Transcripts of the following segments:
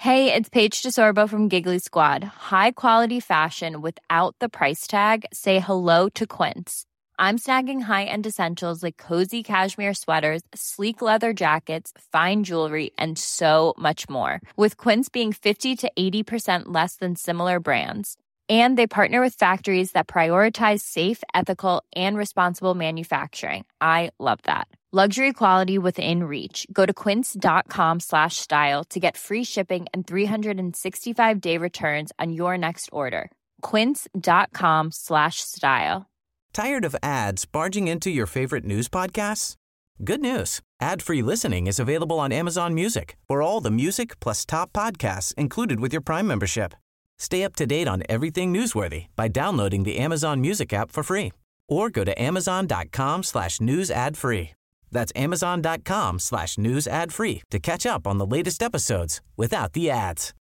Hey, it's Paige DeSorbo from Giggly Squad. High quality fashion without the price tag. Say hello to Quince. I'm snagging high-end essentials like cozy cashmere sweaters, sleek leather jackets, fine jewelry, and so much more. With Quince being 50 to 80% less than similar brands. And they partner with factories that prioritize safe, ethical, and responsible manufacturing. I love that. Luxury quality within reach. Go to quince.com/style to get free shipping and 365-day returns on your next order. Quince.com/style. Tired of ads barging into your favorite news podcasts? Good news. Ad-free listening is available on Amazon Music for all the music plus top podcasts included with your Prime membership. Stay up to date on everything newsworthy by downloading the Amazon Music app for free or go to amazon.com/news ad free. That's amazon.com/news ad free to catch up on the latest episodes without the ads.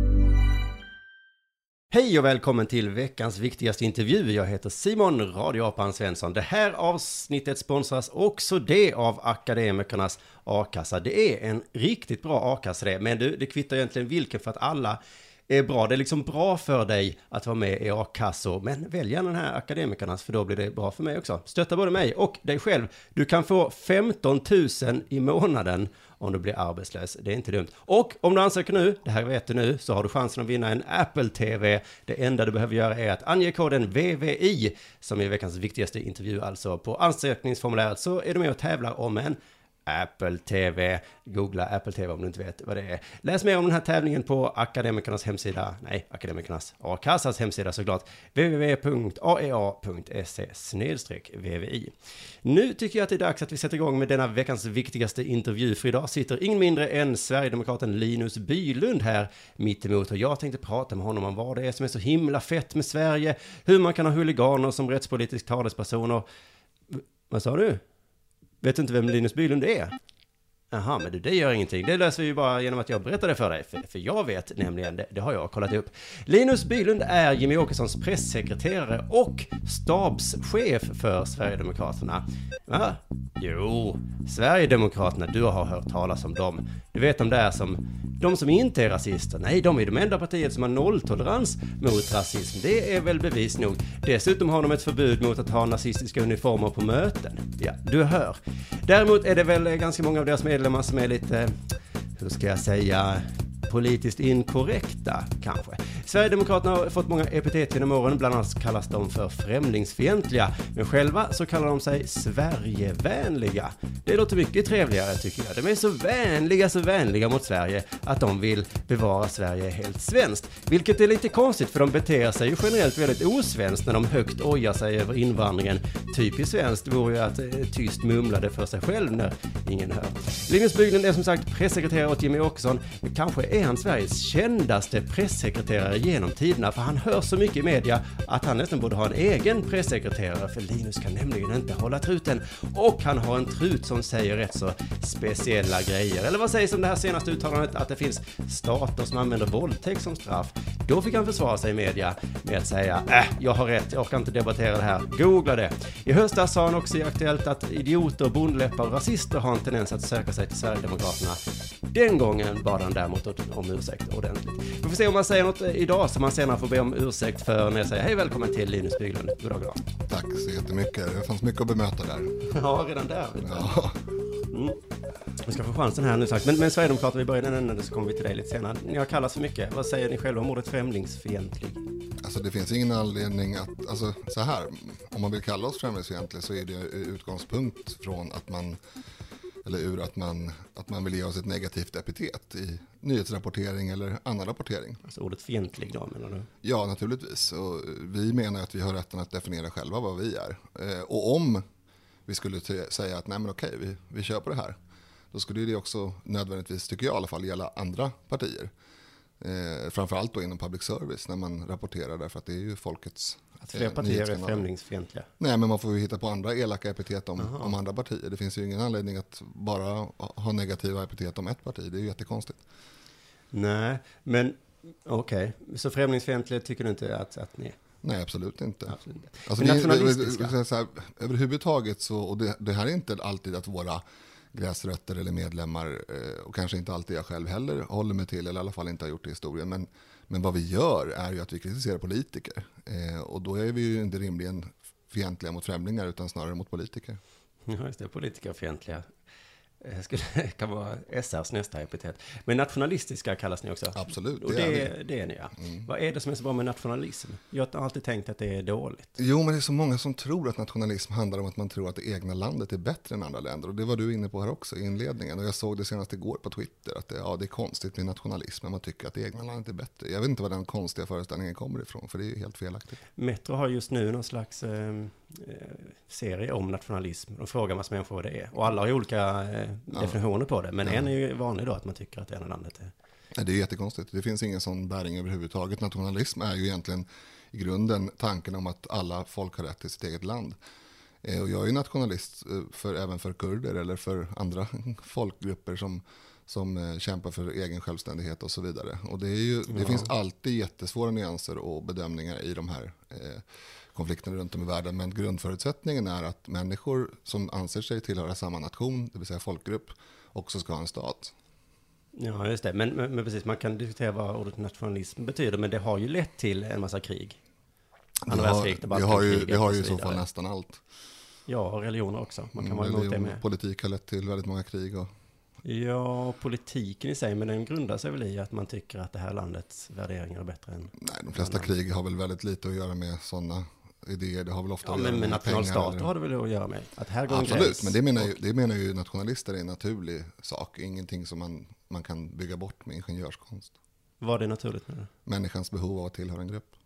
Hej och välkommen till veckans viktigaste intervju. Jag heter Simon Radioapan Svensson. Det här avsnittet sponsras också det av Akademikernas A-kassa. Det är en riktigt bra A-kassa det. Men det kvittar egentligen vilken, för att alla är bra. Det är liksom bra för dig att vara med i A-kassor. Men välj gärna den här Akademikernas, för då blir det bra för mig också. Stötta både mig och dig själv. Du kan få 15 000 i månaden om du blir arbetslös. Det är inte dumt. Och om du ansöker nu, det här vet du nu, så har du chansen att vinna en Apple TV. Det enda du behöver göra är att ange koden VVI, som är veckans viktigaste intervju, alltså på ansökningsformuläret, så är du med och tävlar om en Apple TV. Googla Apple TV om du inte vet vad det är. Läs mer om den här tävlingen på Akademikernas hemsida. Nej, Akademikernas A-kassas hemsida såklart. www.aea.se/VVI. Nu tycker jag att det är dags att vi sätter igång med denna veckans viktigaste intervju. För idag sitter ingen mindre än Sverigedemokraten Linus Bylund här mitt emot. Och jag tänkte prata med honom om vad det är som är så himla fett med Sverige. Hur man kan ha huliganer som rättspolitisk talespersoner. Vad sa du? Vet du inte vem Linus Bylund är? Jaha, men det gör ingenting. Det löser vi ju bara genom att jag berättar det för dig. För jag vet nämligen, det har jag kollat upp. Linus Bylund är Jimmy Åkessons pressekreterare och stabschef för Sverigedemokraterna. Va? Jo, Sverigedemokraterna, du har hört talas om dem. Du vet de som inte är rasister. Nej, de är de enda partiet som har nolltolerans mot rasism. Det är väl bevis nog. Dessutom har de ett förbud mot att ha nazistiska uniformer på möten. Ja, du hör. Däremot är det väl ganska många av deras medlemmar som är lite, hur ska jag säga, politiskt inkorrekta kanske. Sverigedemokraterna har fått många epitet genom åren, bland annat kallas de för främlingsfientliga, men själva så kallar de sig Sverigevänliga. Det låter mycket trevligare tycker jag. De är så vänliga mot Sverige att de vill bevara Sverige helt svenskt, vilket är lite konstigt för de beter sig ju generellt väldigt osvenskt när de högt ojar sig över invandringen. Typiskt svenskt vore ju att tyst mumlade för sig själv när ingen hör. Linus Bylund är som sagt pressekreterare åt Jimmy Åkesson. Kanske är han Sveriges kändaste pressekreterare genom tiderna, för han hör så mycket i media att han nästan borde ha en egen pressekreterare, för Linus kan nämligen inte hålla truten, och han har en trut som säger rätt så speciella grejer. Eller vad sägs om det här senaste uttalandet att det finns stater som använder våldtäkt som straff? Då fick han försvara sig i media med att säga jag har rätt, jag kan inte debattera det här, googla det. I höstas sa han också i Aktuellt att idioter, bondläppar och rasister har en tendens att söka sig till Sverigedemokraterna. Den gången bad han däremot om ursäkt ordentligt. Vi får se om man säger något idag som man senare får be om ursäkt för när jag säger hej, välkommen till Linus Bylund. God dag. Tack så jättemycket. Det fanns mycket att bemöta där. Ja, redan där. Ja. Vi ska få chansen här nu sagt. Men Sverigedemokrater, vi börjar den änden så kommer vi till dig lite senare. Ni har kallat för mycket. Vad säger ni själva om ordet främlingsfientlig? Alltså det finns ingen anledning att, alltså så här, om man vill kalla oss främlingsfientlig så är det utgångspunkt från att man, eller ur att man vill ge oss ett negativt epitet i nyhetsrapportering eller annan rapportering. Alltså ordet fientlig då, menar du? Ja, naturligtvis. Och vi menar att vi har rätten att definiera själva vad vi är. Och om vi skulle säga att nej men okej, vi kör på det här, då skulle det också nödvändigtvis, tycker jag i alla fall, gälla andra partier. Framförallt då inom public service när man rapporterar, därför att det är ju folkets. Att fler partier är främlingsfientliga? Nej, men man får ju hitta på andra elaka epitet om andra partier. Det finns ju ingen anledning att bara ha negativa epitet om ett parti. Det är ju jättekonstigt. Nej, men okej. Så främlingsfientliga tycker du inte att ni är? Nej, absolut inte. Absolut inte. Alltså, nationalistiska? Så här, överhuvudtaget så, och det här är inte alltid att våra gräsrötter eller medlemmar, och kanske inte alltid jag själv heller håller mig till, eller i alla fall inte har gjort det i historien. Men vad vi gör är ju att vi kritiserar politiker. Och då är vi ju inte rimligen fientliga mot främlingar, utan snarare mot politiker. Ja, just det, politikerfientliga. Kan vara SRs nästa epitet. Men nationalistiska kallas ni också. Absolut, och det är ni, ja. Vad är det som är så bra med nationalism? Jag har alltid tänkt att det är dåligt. Jo, men det är så många som tror att nationalism handlar om att man tror att det egna landet är bättre än andra länder. Och det var du inne på här också i inledningen. Och jag såg det senast igår på Twitter att det är konstigt med nationalism, men man tycker att det egna landet är bättre. Jag vet inte var den konstiga föreställningen kommer ifrån, för det är ju helt felaktigt. Metro har just nu någon slags serie om nationalism. De frågar massor människor vad det är. Och alla har ju olika definitioner på det. Men en är ju vanlig då, att man tycker att det ena landet är... Ja, det är jättekonstigt. Det finns ingen sån bäring överhuvudtaget. Nationalism är ju egentligen i grunden tanken om att alla folk har rätt till sitt eget land. Och jag är nationalist även för kurder eller för andra folkgrupper som kämpar för egen självständighet och så vidare. Och det finns alltid jättesvåra nyanser och bedömningar i de här konflikterna runt om i världen. Men grundförutsättningen är att människor som anser sig tillhöra samma nation, det vill säga folkgrupp, också ska ha en stat. Ja, just det. Men precis, man kan diskutera vad ordet nationalism betyder, men det har ju lett till en massa krig. Det har ju i så fall nästan allt. Ja, och religioner också. Man kan vara emot det med. Politik har lett till väldigt många krig. Ja, politiken i sig, men den grundar sig väl i att man tycker att det här landets värderingar är bättre än... Nej, de flesta krig har väl väldigt lite att göra med sådana idéer. Det har väl ofta att göra med nationalstater har det väl att göra med. Att här går absolut, men det menar ju nationalister är en naturlig sak. Ingenting som man kan bygga bort med ingenjörskonst. Var det naturligt med det? Människans behov av att tillhöra en grupp.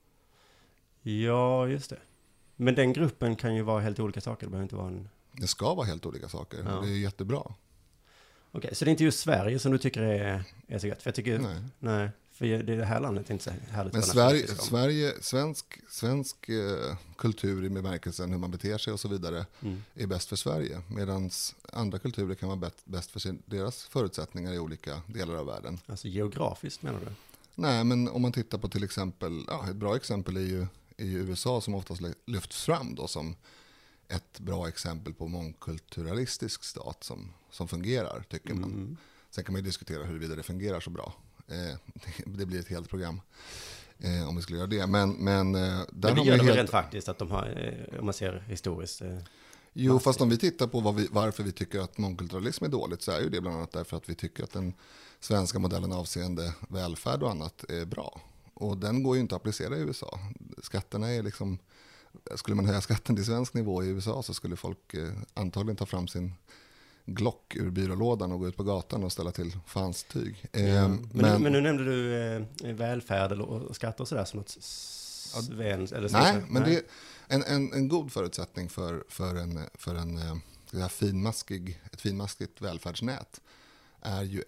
Ja, just det. Men den gruppen kan ju vara helt olika saker. Det behöver inte vara en... Det ska vara helt olika saker. Ja. Det är jättebra. Okej, så det är inte just Sverige som du tycker är så gött? För jag tycker... Nej, för det här landet är inte så härligt. Men svensk kultur i bemärkelsen hur man beter sig och så vidare är bäst för Sverige. Medan andra kulturer kan vara bäst för deras förutsättningar i olika delar av världen. Alltså geografiskt menar du? Nej, men om man tittar på till exempel, ett bra exempel är ju USA som oftast lyfts fram då som ett bra exempel på mångkulturalistisk stat som fungerar, tycker man. Sen kan man ju diskutera huruvida det fungerar så bra. Det blir ett helt program om vi skulle göra det. Men det gör de rent faktiskt, att de har, om man ser historiskt. Jo, fast om vi tittar på varför vi tycker att mångkulturalism är dåligt, så är ju det bland annat därför att vi tycker att den svenska modellen avseende välfärd och annat är bra. Och den går ju inte att applicera i USA. Skatterna är liksom... Skulle man höja skatten till svensk nivå i USA så skulle folk antagligen ta fram sin Glock ur byrålådan och gå ut på gatan och ställa till fanstyg. Men nu nämnde du välfärd och skatter och sådär som något svenskt. Nej, men det är en god förutsättning för ett finmaskigt välfärdsnät är ju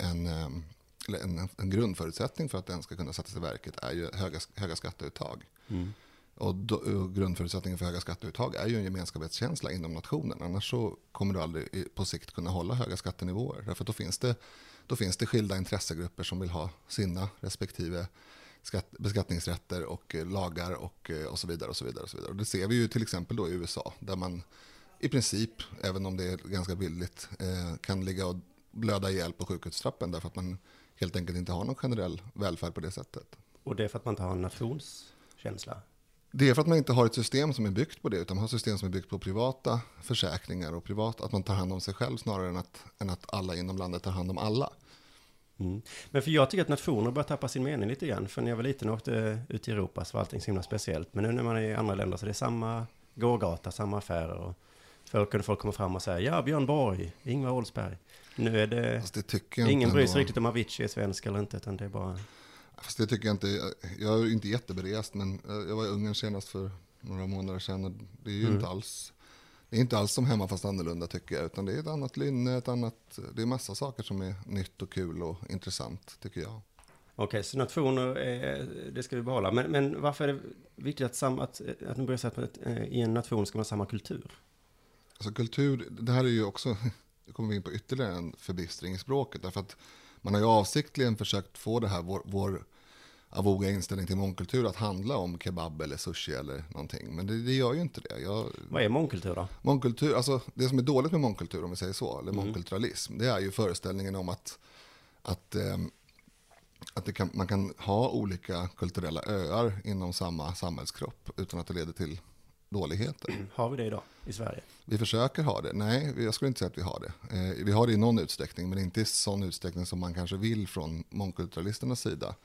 en grundförutsättning för att den ska kunna sättas i verket är ju höga skatteuttag. Och grundförutsättningen för höga skatteuttag är ju en gemenskapskänsla inom nationen. Annars så kommer du aldrig på sikt kunna hålla höga skattenivåer. Därför att då finns det skilda intressegrupper som vill ha sina respektive beskattningsrätter och lagar och så vidare och så vidare och så vidare. Och det ser vi ju till exempel då i USA där man i princip, även om det är ganska billigt, kan ligga och blöda ihjäl på sjukhustrappen därför att man helt enkelt inte har någon generell välfärd på det sättet. Och det är för att man inte har en nationskänsla? Det är för att man inte har ett system som är byggt på det, utan man har ett system som är byggt på privata försäkringar och att man tar hand om sig själv snarare än att alla inom landet tar hand om alla. Men för jag tycker att nationer börjar tappa sin mening lite grann. För när jag var liten och åkte ut i Europa så var allting så himla speciellt. Men nu när man är i andra länder så är det samma gågata, samma affärer. Och förr kunde folk komma fram och säga, ja, Björn Borg, Ingvar Oldsberg. Nu är det ingen bryr sig riktigt om Avicii är svensk eller inte, utan det är bara... Fast det tycker jag inte. Jag är inte jätteberest, men jag var i Ungern senast för några månader sedan och det är ju inte alls som hemma fast annorlunda tycker jag, utan det är ett annat lynne, det är massa saker som är nytt och kul och intressant tycker jag. Okej, så nationer, det ska vi behålla. Men varför är det viktigt att ni börjar säga att i en nation ska man ha samma kultur? Alltså kultur, det här är ju också, det kommer vi in på ytterligare en förbistring i språket, därför att man har ju avsiktligen försökt få det här, avoga inställning till mångkultur att handla om kebab eller sushi eller någonting. Men det gör ju inte det. Vad är mångkultur då? Mångkultur, alltså det som är dåligt med mångkultur, om vi säger så, eller mångkulturalism, det är ju föreställningen om att man kan ha olika kulturella öar inom samma samhällskropp utan att det leder till dåligheter. Har vi det idag i Sverige? Vi försöker ha det. Nej, jag skulle inte säga att vi har det. Vi har det i någon utsträckning, men inte i sån utsträckning som man kanske vill från mångkulturalisternas sida.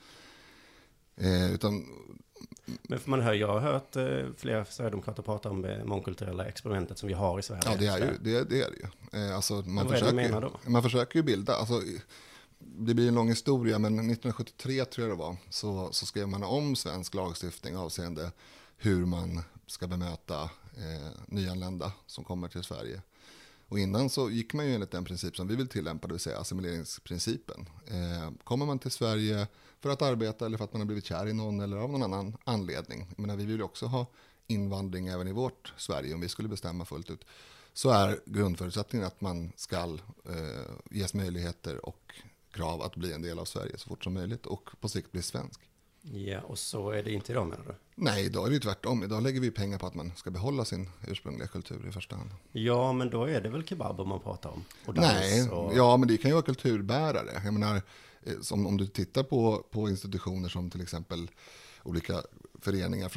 Men man jag har hört flera sverigedemokrater prata om det mångkulturella experimentet som vi har i Sverige. Ja, det är det ju. Alltså, man försöker ju bilda. Alltså, det blir en lång historia, men 1973 tror jag det var, så skrev man om svensk lagstiftning avseende hur man ska bemöta nyanlända som kommer till Sverige. Och innan så gick man ju enligt den princip som vi vill tillämpa, det vill säga assimileringsprincipen. Kommer man till Sverige för att arbeta eller för att man har blivit kär i någon eller av någon annan anledning. Jag menar, vi vill ju också ha invandring även i vårt Sverige om vi skulle bestämma fullt ut. Så är grundförutsättningen att man ska ges möjligheter och krav att bli en del av Sverige så fort som möjligt och på sikt bli svensk. Ja, och så är det inte idag, menar du? Nej, idag är det ju tvärtom. Idag lägger vi pengar på att man ska behålla sin ursprungliga kultur i första hand. Ja, men då är det väl kebab man pratar om? Ja, men det kan ju vara kulturbärare. Jag menar, om du tittar på institutioner som till exempel olika föreningar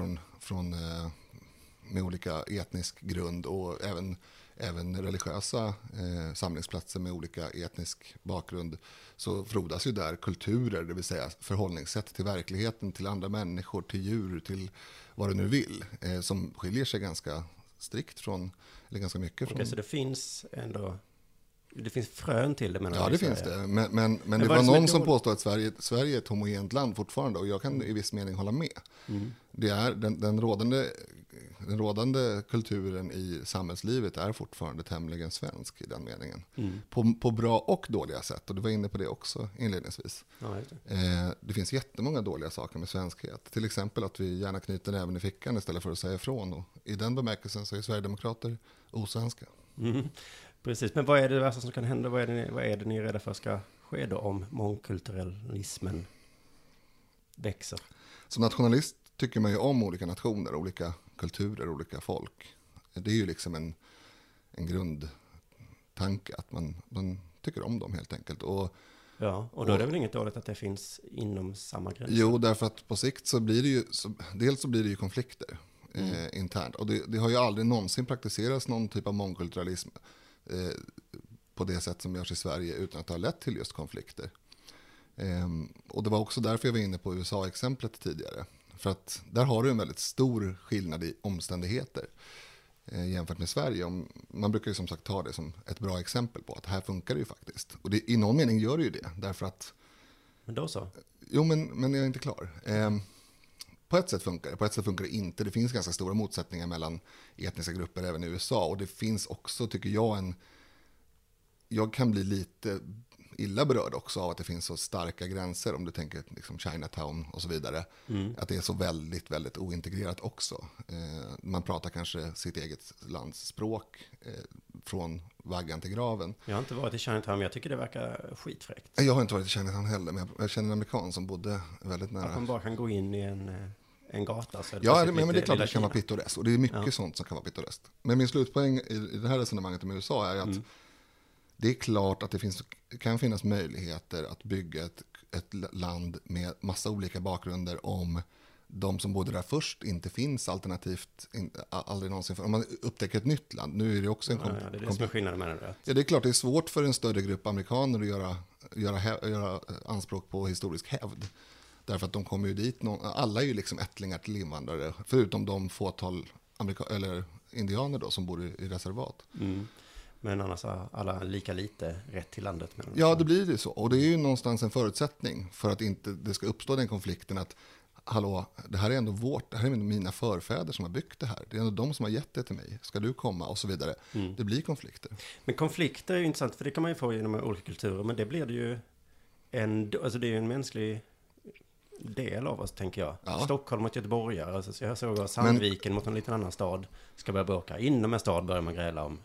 med olika etnisk grund och även religiösa samlingsplatser med olika etnisk bakgrund, så frodas ju där kulturer, det vill säga förhållningssätt till verkligheten, till andra människor, till djur, till vad du nu vill, som skiljer sig ganska strikt från, eller ganska mycket från. Okej, så det finns frön till det, menar Ja, det finns det. Men det var någon som påstod att Sverige är ett homogent land fortfarande, och jag kan i viss mening hålla med. Det är den rådande kulturen i samhällslivet är fortfarande tämligen svensk i den meningen. På bra och dåliga sätt, och du var inne på det också inledningsvis. Ja, det finns jättemånga dåliga saker med svenskhet. Till exempel att vi gärna knyter näven i fickan istället för att säga ifrån. Och i den bemärkelsen så är Sverigedemokrater osvenska. Precis, men vad är det värsta som kan hända? Vad är det ni är rädda för ska ske då om mångkulturalismen växer? Som nationalist tycker man ju om olika nationer, olika kulturer, olika folk. Det är ju liksom en grundtanke att man tycker om dem helt enkelt. Och då är det väl inget dåligt att det finns inom samma gränser? Jo, därför att på sikt så blir det ju, dels så blir det ju konflikter internt. Och det har ju aldrig någonsin praktiserats någon typ av mångkulturalism på det sätt som görs i Sverige utan att det har lett till just konflikter. Och det var också därför jag var inne på USA-exemplet tidigare. För att där har du en väldigt stor skillnad i omständigheter jämfört med Sverige. Man brukar ju som sagt ta det som ett bra exempel på att här funkar det ju faktiskt. Och i någon mening gör det ju det. Därför att... Men då så? Jo, men jag är inte klar. På ett sätt funkar det, på ett sätt funkar det inte. Det finns ganska stora motsättningar mellan etniska grupper även i USA. Och det finns också, tycker jag, jag kan bli lite illa berörd också av att det finns så starka gränser, om du tänker liksom Chinatown och så vidare. Att det är så väldigt, väldigt ointegrerat också. Man pratar kanske sitt eget lands språk från vaggan till graven. Jag har inte varit i Chinatown, men jag tycker det verkar skitfräckt. Jag har inte varit i Chinatown heller, men jag känner en amerikan som bodde väldigt nära. Att man bara kan gå in i en gata. Så ja, men det är klart att det kan vara pittoreskt. Och det är mycket sånt som kan vara pittoreskt. Men min slutpoäng i det här resonemanget om USA är att det är klart att det kan finnas möjligheter att bygga ett land med massa olika bakgrunder om de som bodde där först inte finns, alternativt aldrig någonsin. Om man upptäcker ett nytt land, nu är det också en det är det som är skillnaden med det. Ja, det är klart det är svårt för en större grupp amerikaner att göra anspråk på historisk hävd. Därför att de kommer ju dit, alla är ju liksom ättlingar till invandrare, förutom de fåtal eller indianer då som bor i reservat. Men annars har alla lika lite rätt till landet. Ja, det blir det så. Och det är ju någonstans en förutsättning för att inte det ska uppstå den konflikten att hallå, det här är ändå mina förfäder som har byggt det här. Det är ändå de som har gett det till mig. Ska du komma? Och så vidare. Det blir konflikter. Men konflikter är ju intressant, för det kan man ju få genom olika kulturer. Men det blir det ju alltså det är ju en mänsklig del av oss, tänker jag. Ja. Stockholm mot Göteborgare. Alltså jag såg Sandviken mot en liten annan stad ska börja bråka. Inom en stad börjar man gräla om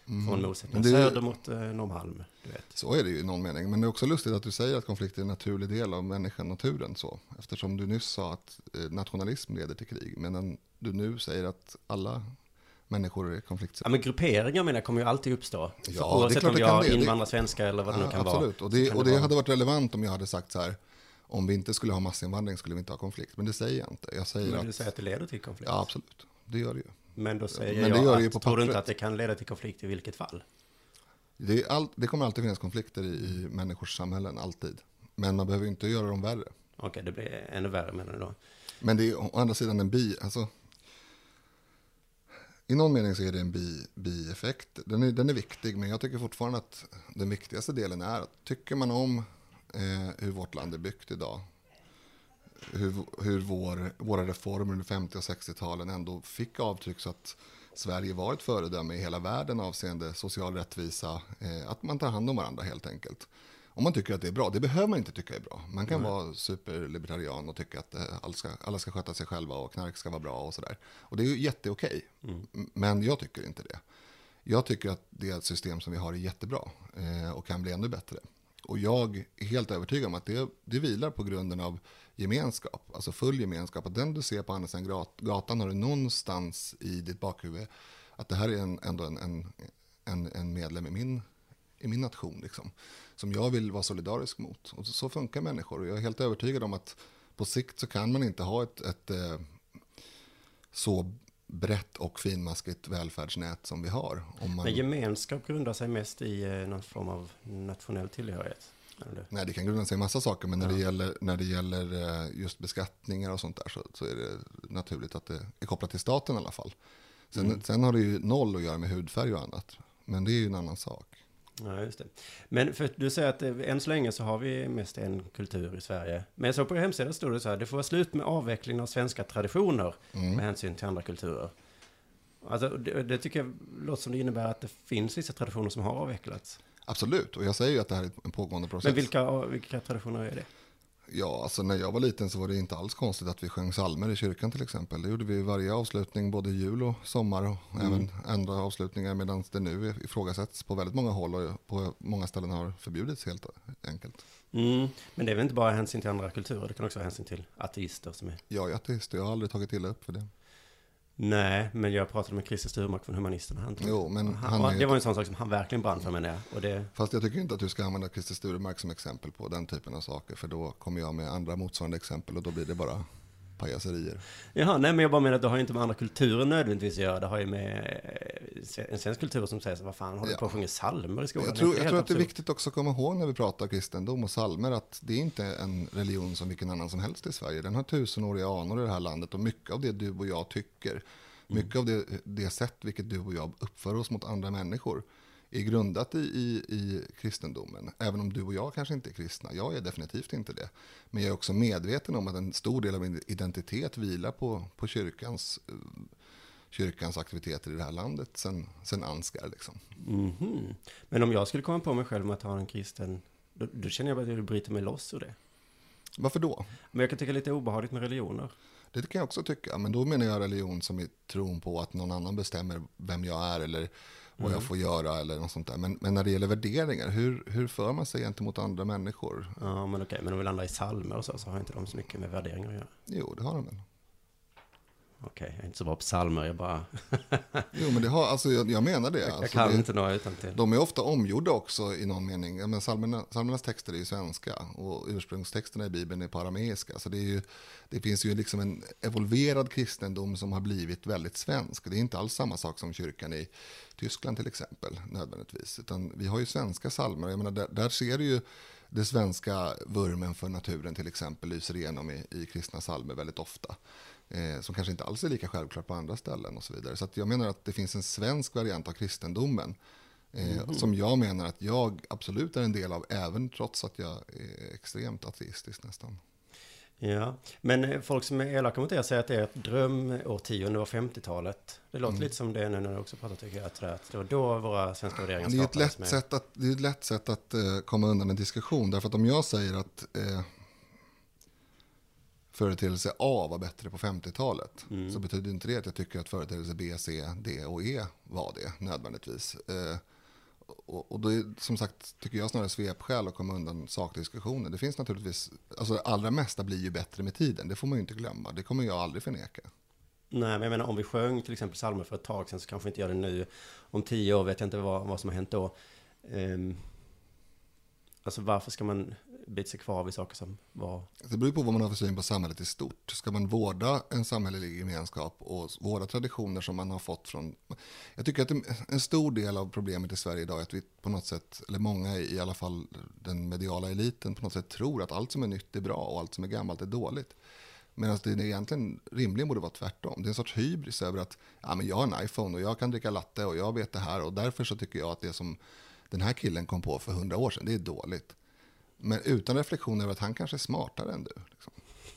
från motsättningen söder mot Norrmalm, du vet. Så är det ju i någon mening. Men det är också lustigt att du säger att konflikt är en naturlig del av människan, naturen så. Eftersom du nyss sa att nationalism leder till krig. Men du nu säger att alla människor är konfliktsätt. Ja, men grupperingar kommer ju alltid uppstå. Ja, oavsett om vi har invandrarsvenska eller vad det nu kan absolut. vara. Och det hade varit relevant om jag hade sagt så här, om vi inte skulle ha massinvandring skulle vi inte ha konflikt. Men det säger jag inte. Jag säger men du säger att det leder till konflikt? Ja, absolut. Det gör det ju. Men då säger men det gör det ju på tror du inte att det kan leda till konflikt i vilket fall? Det kommer alltid finnas konflikter i människors samhällen, alltid. Men man behöver ju inte göra dem värre. Okej, det blir ännu värre menar du då? Men det är å andra sidan en i någon mening så är det en bieffekt. Den är viktig, men jag tycker fortfarande att den viktigaste delen är att tycker man om hur vårt land är byggt idag, hur våra reformer under 50- och 60-talen ändå fick avtryck så att Sverige var ett föredöme i hela världen avseende social rättvisa, att man tar hand om varandra helt enkelt. Om man tycker att det är bra, det behöver man inte tycka är bra. Man kan vara superlibertarian och tycka att alla ska sköta sig själva och knark ska vara bra och sådär. Och det är ju jätteokej, men jag tycker inte det. Jag tycker att det system som vi har är jättebra och kan bli ännu bättre. Och jag är helt övertygad om att det vilar på grunden av gemenskap, alltså full gemenskap. Att den du ser på andra sidan gatan har du någonstans i ditt bakhuvud att det här är ändå en medlem i min nation liksom, som jag vill vara solidarisk mot. Och så funkar människor. Och jag är helt övertygad om att på sikt så kan man inte ha ett så brett och finmaskigt välfärdsnät som vi har. Men gemenskap grundar sig mest i någon form av nationell tillhörighet? Eller? Nej, det kan grunda sig i massa saker, men när det gäller just beskattningar och sånt där så är det naturligt att det är kopplat till staten i alla fall. Sen har det ju noll att göra med hudfärg och annat, men det är ju en annan sak. Ja, just det. Men för du säger att än så länge så har vi mest en kultur i Sverige. Men så på hemsidan står det så här, det får vara slut med avvecklingen av svenska traditioner med hänsyn till andra kulturer. Alltså det tycker jag låter som det innebär att det finns vissa traditioner som har avvecklats. Absolut, och jag säger ju att det här är en pågående process. Men vilka traditioner är det? Ja, alltså när jag var liten så var det inte alls konstigt att vi sjöng psalmer i kyrkan till exempel. Det gjorde vi varje avslutning, både jul och sommar och även andra avslutningar, medan det nu ifrågasätts på väldigt många håll och på många ställen har förbjudits helt enkelt. Men det är väl inte bara hänsyn till andra kulturer, det kan också vara hänsyn till ateister som är... Jag är ateist, jag har aldrig tagit illa upp för det. Nej, men jag pratade med Christer Sturmark från Humanisterna. Det var en sån sak som han verkligen brann för, menar jag. Fast jag tycker inte att du ska använda Christer Sturmark som exempel på den typen av saker, för då kommer jag med andra motsvarande exempel och då blir det bara pajaserier. Jaha, nej, men jag bara menar att det har ju inte med andra kulturer nödvändigtvis att göra. Det har ju med en svensk kultur som säger så, vad fan, håller du på att sjunga psalmer i skolan? Jag tror att det är viktigt också att komma ihåg när vi pratar kristendom och psalmer att det är inte en religion som vilken annan som helst i Sverige. Den har tusenåriga anor i det här landet och mycket av det du och jag tycker, mycket av det sätt vilket du och jag uppför oss mot andra människor är grundat i kristendomen. Även om du och jag kanske inte är kristna. Jag är definitivt inte det. Men jag är också medveten om att en stor del av min identitet vilar på kyrkans aktiviteter i det här landet sen Ansgar liksom. Men om jag skulle komma på mig själv med att ha en kristen, då känner jag att jag bryter mig loss ur det. Varför då? Men jag kan tycka lite obehagligt med religioner. Det kan jag också tycka, men då menar jag religion som är tron på att någon annan bestämmer vem jag är eller vad jag får göra eller något sånt där. Men när det gäller värderingar, hur för man sig gentemot andra människor? Ja, men okej, men om vi landar i psalmer och så har inte de så mycket med värderingar att göra. Jo, det har de väl. Okej, jag är inte så bra på psalmer, jag bara... Jo, men det har, alltså jag menar det. Jag kan inte några utan till. De är ofta omgjorda också i någon mening. Ja, men psalmernas texter är ju svenska och ursprungstexterna i Bibeln är på arameiska. Så det finns ju liksom en evolverad kristendom som har blivit väldigt svensk. Det är inte alls samma sak som kyrkan i Tyskland till exempel, nödvändigtvis. Utan vi har ju svenska psalmer. Jag menar, där ser du ju det svenska vurmen för naturen till exempel lyser igenom i kristna psalmer väldigt ofta. Som kanske inte alls är lika självklart på andra ställen och så vidare. Så att jag menar att det finns en svensk variant av kristendomen som jag menar att jag absolut är en del av, även trots att jag är extremt ateistisk nästan. Ja, men folk som är elaka mot det säger att det är ett drömårtionde var 50-talet. Det låter lite som det nu när du också pratar, tycker jag, att det var då våra svenska värderingar skapades. Det är ett lätt sätt att komma undan en diskussion, därför att om jag säger att företeelse A var bättre på 50-talet så betyder inte det att jag tycker att företeelse B, C, D och E var det nödvändigtvis. Och då är, som sagt, tycker jag snarare svepskäl att komma undan sakdiskussioner. Det finns naturligtvis, alltså det allra mesta blir ju bättre med tiden, det får man ju inte glömma. Det kommer jag aldrig förneka. Nej, men jag menar om vi sjöng till exempel psalmer för ett tag sedan så kanske inte gör det nu. Om 10 år vet jag inte vad som har hänt då. Alltså varför ska man bita sig kvar vid saker som var... Det beror på vad man har för syn på samhället i stort. Ska man vårda en samhällelig gemenskap och vårda traditioner som man har fått från... Jag tycker att en stor del av problemet i Sverige idag är att vi på något sätt, eller många i alla fall den mediala eliten på något sätt tror att allt som är nytt är bra och allt som är gammalt är dåligt. Medan det egentligen rimligen borde vara tvärtom. Det är en sorts hybris över att men jag har en iPhone och jag kan dricka latte och jag vet det här och därför så tycker jag att det som den här killen kom på för 100 år sedan, det är dåligt. Men utan reflektion över att han kanske är smartare än du. Liksom.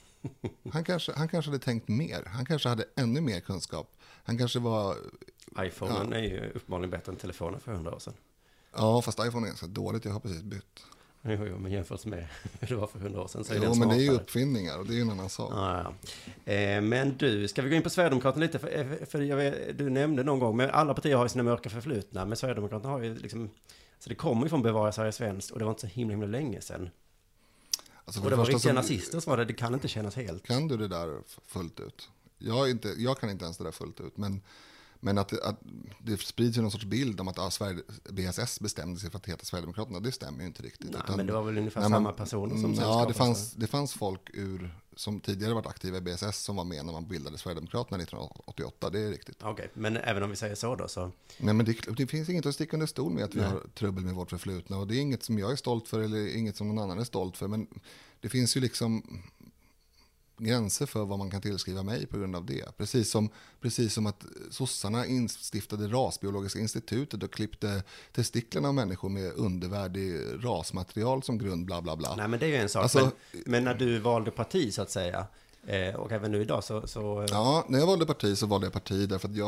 Han kanske hade tänkt mer. Han kanske hade ännu mer kunskap. Han kanske var... iPhonen är ju uppenbarligen bättre än telefonen för 100 år sedan. Ja, fast iPhone är ganska dåligt. Jag har precis bytt. Jo, men jämfört med hur det var för 100 år sedan så är jo, den men smartare. det är ju uppfinningar och det är ju en annan sak. Ja. Men du, ska vi gå in på Sverigedemokraterna lite? För jag vet, du nämnde någon gång, men alla partier har ju sina mörka förflutna. Men Sverigedemokraterna har ju liksom... Så det kommer ju från Bevara Sverige svenskt och det var inte så himla länge sedan. Alltså och det var riktiga nazister som var det kan inte kännas helt. Kan du det där fullt ut? Jag kan inte ens det där fullt ut, men att det sprids ju någon sorts bild om att BSS bestämde sig för att heta Sverigedemokraterna, det stämmer ju inte riktigt. Nej, men det var väl ungefär samma personer som det fanns folk som tidigare varit aktiva i BSS som var med när man bildade Sverigedemokraterna 1988, det är riktigt. Okej, men även om vi säger så då så... Nej, men det finns inget att sticka under stol med att vi har trubbel med vårt förflutna och det är inget som jag är stolt för eller inget som någon annan är stolt för, men det finns ju liksom gränser för vad man kan tillskriva mig på grund av det. Precis som att sossarna instiftade rasbiologiska institutet och klippte testiklarna av människor med undervärdig rasmaterial som grund, bla bla bla. Nej, men det är ju en sak. Alltså, men när du valde parti så att säga, och även nu idag så... Ja, när jag valde parti så valde jag parti därför att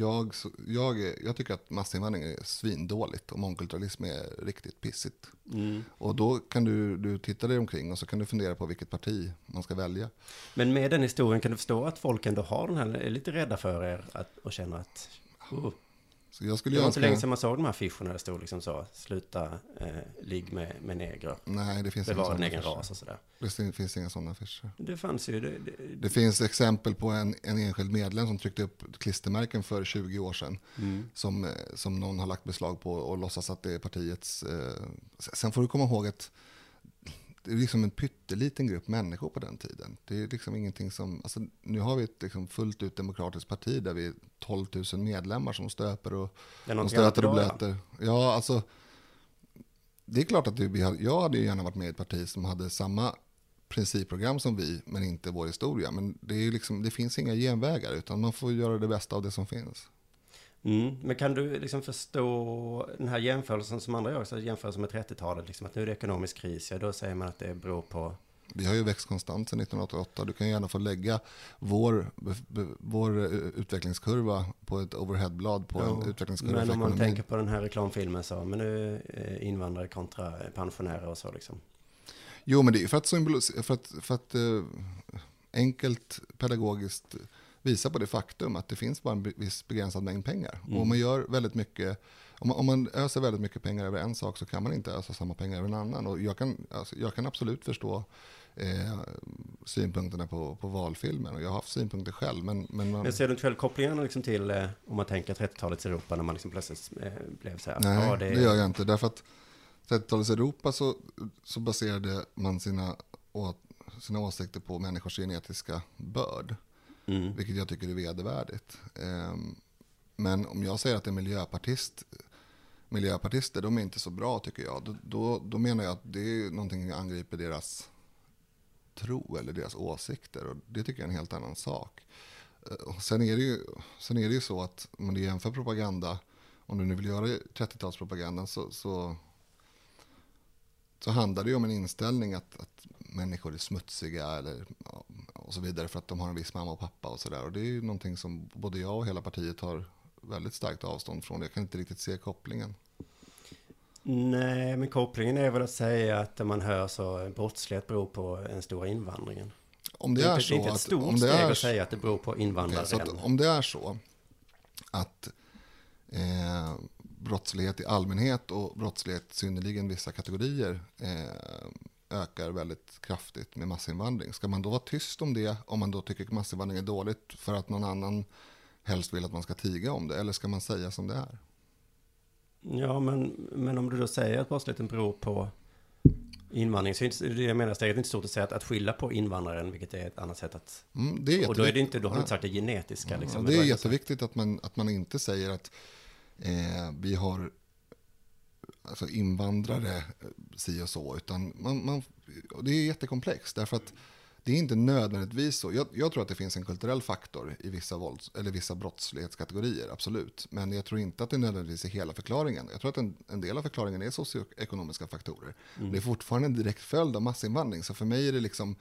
jag tycker att massinvandring är svindåligt och mångkulturalism är riktigt pissigt. Och då kan du titta dig omkring och så kan du fundera på vilket parti man ska välja. Men med den historien kan du förstå att folk ändå har den här, är lite rädda för er och känner att... Så jag skulle det var inte så länge sedan man såg de här affischerna där det stod liksom så, sluta ligg med negrer. Nej, det finns bevara en egen ras och sådär. Det finns inga sådana affischer. Det fanns ju... Det finns exempel på en enskild medlem som tryckte upp klistermärken för 20 år sedan. Som någon har lagt beslag på och låtsas att det är partiets... Sen får du komma ihåg att det är liksom en pytteliten grupp människor på den tiden. Det är liksom ingenting som... Alltså, nu har vi ett liksom fullt ut demokratiskt parti där vi är 12 000 medlemmar som stöper och stöter och blöter. Ja, alltså... Det är klart att jag hade ju gärna varit med i ett parti som hade samma principprogram som vi, men inte vår historia. Men det är liksom, det finns inga genvägar, utan man får göra det bästa av det som finns. Men kan du liksom förstå den här jämförelsen som andra gör, så jämförelsen med 30-talet, liksom att nu är det ekonomisk kris, ja, då säger man att det beror på... Vi har ju växt konstant sedan 1988. Du kan gärna få lägga vår utvecklingskurva på ett overheadblad på en utvecklingskurva. Men om man tänker på den här reklamfilmen så, men nu invandrare kontra pensionärer och så liksom. Jo, men det är för att enkelt pedagogiskt visa på det faktum att det finns bara en viss begränsad mängd pengar. Och om man gör väldigt mycket, om man öser väldigt mycket pengar över en sak så kan man inte ösa samma pengar över en annan. Och jag kan absolut förstå synpunkterna på valfilmen och jag har haft synpunkter själv. Men ser du inte själv kopplingen liksom till om man tänker 30-talets Europa när man liksom plötsligt blev så här? Nej, ja, det gör jag inte. Därför att 30-talets Europa så baserade man sina åsikter på människors genetiska börd. Vilket jag tycker är vedervärdigt. Men om jag säger att en miljöpartister, de är inte så bra tycker jag. Då menar jag att det är någonting som angriper deras tro eller deras åsikter. Och det tycker jag är en helt annan sak. Sen är det ju så att om du jämför propaganda, om du nu vill göra 30-talspropagandan så handlar det ju om en inställning att människor är smutsiga eller, och så vidare för att de har en viss mamma och pappa och sådär. Och det är ju någonting som både jag och hela partiet har väldigt starkt avstånd från. Jag kan inte riktigt se kopplingen. Nej, men kopplingen är väl att säga att man hör så brottslighet beror på den stora invandringen. om det är så det är inte ett stort steg att säga att det beror på invandrare. Okay, så om det är så att brottslighet i allmänhet och brottslighet synnerligen vissa kategorier ökar väldigt kraftigt med massinvandring. Ska man då vara tyst om det om man då tycker att massinvandring är dåligt för att någon annan helst vill att man ska tiga om det? Eller ska man säga som det är? Ja, men om du då säger att brottsligheten beror på invandring, så är det jag menar, steget är inte stort att säga att skylla på invandraren, vilket är ett annat sätt att... det är och då är det inte, då har du inte sagt det genetiska. Liksom, det är jätteviktigt att man inte säger att vi har alltså invandrare si och så, utan det är jättekomplext därför att det är inte nödvändigtvis så. Jag tror att det finns en kulturell faktor i vissa brottslighetskategorier, absolut. Men jag tror inte att det nödvändigtvis är hela förklaringen. Jag tror att en del av förklaringen är socioekonomiska faktorer. Det är fortfarande en direkt följd av massinvandring. Så för mig är det liksom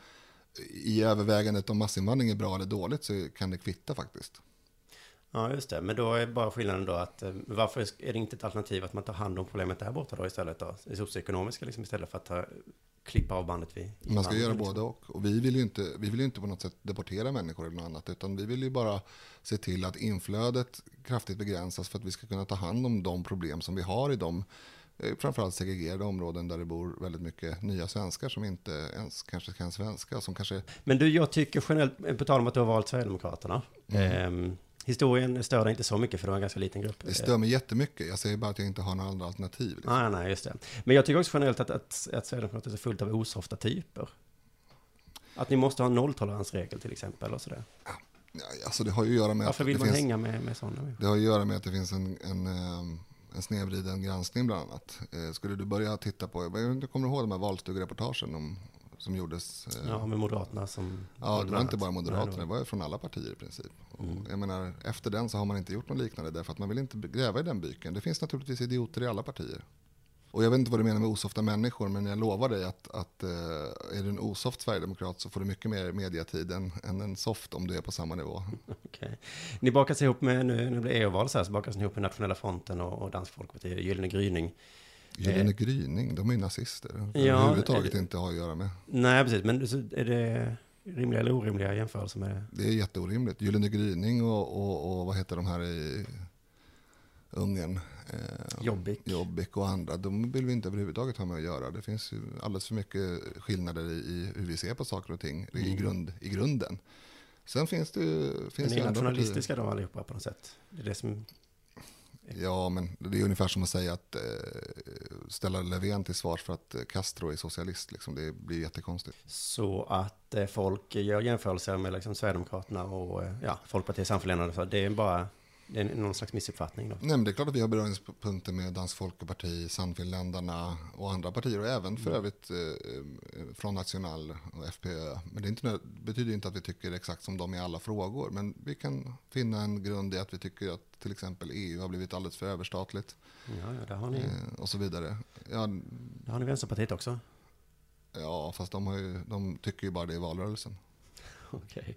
i övervägandet om massinvandring är bra eller dåligt så kan det kvitta faktiskt. Ja, just det. Men då är bara skillnaden då att varför är det inte ett alternativ att man tar hand om problemet där borta då istället då? Det socioekonomiska liksom istället för att klippa av bandet vid man ska göra både och vi vill ju inte på något sätt deportera människor eller något annat, utan vi vill ju bara se till att inflödet kraftigt begränsas för att vi ska kunna ta hand om de problem som vi har i de framförallt segregerade områden där det bor väldigt mycket nya svenskar som inte ens kanske kan svenska. Som kanske... Men du, jag tycker generellt, på tal om att du har valt Sverigedemokraterna, historien stör dig inte så mycket för det var en ganska liten grupp. Det stör mig jättemycket. Jag säger bara att jag inte har några andra alternativ. Liksom. Nej, just det. Men jag tycker också generellt att Sverigedemokraterna är fullt av osofta typer. Att ni måste ha en nolltoleransregel till exempel och sådär. Ja, alltså det har ju att göra med varför vill man hänga med sådana? Det har att göra med att det finns en snedvriden granskning bland annat. Skulle du börja titta på, jag kommer ihåg de här valstugereportagen som gjordes. Ja, med Moderaterna som... Ja, det var inte bara Moderaterna, det var ju från alla partier i princip. Jag menar, efter den så har man inte gjort något liknande därför att man vill inte gräva i den byken. Det finns naturligtvis idioter i alla partier. Och jag vet inte vad du menar med osofta människor, men jag lovar dig att är du en osoft Sverigedemokrat så får du mycket mer mediatid än en soft om du är på samma nivå. Okej. Ni bakas ihop med, nu när det blir EU-val så bakas ni ihop med Nationella fronten och Dansk Folkparti, Gyllene Gryning. Gyllene Gryning, de är ju nazister. Överhuvudtaget inte har att göra med. Nej, precis. Men är det rimliga eller orimliga jämförelser med det? Det är jätteorimligt. Gyllene Gryning och vad heter de här i Ungern? Jobbik och andra. De vill vi inte överhuvudtaget ha med att göra. Det finns ju alldeles för mycket skillnader i hur vi ser på saker och ting i grunden. Sen finns det är nationalistiska de allihopa på något sätt. Det är det som... Ja, men det är ungefär som att säga att ställa Löfven till svars för att Castro är socialist. Liksom. Det blir jättekonstigt. Så att folk gör jämförelser med liksom Sverigedemokraterna och Folkpartiet samförländande. Så det är någon slags missuppfattning då. Nej, men det är klart att vi har beröringspunkter med Dansk Folkeparti, Sannfinländarna och andra partier. Och även för övrigt från National och FPÖ. Men det betyder inte att vi tycker exakt som de i alla frågor. Men vi kan finna en grund i att vi tycker att till exempel EU har blivit alldeles för överstatligt. Ja, där har ni. Och så vidare. Ja, där har ni Vänsterpartiet också. Ja, fast de tycker ju bara det i valrörelsen. Okej.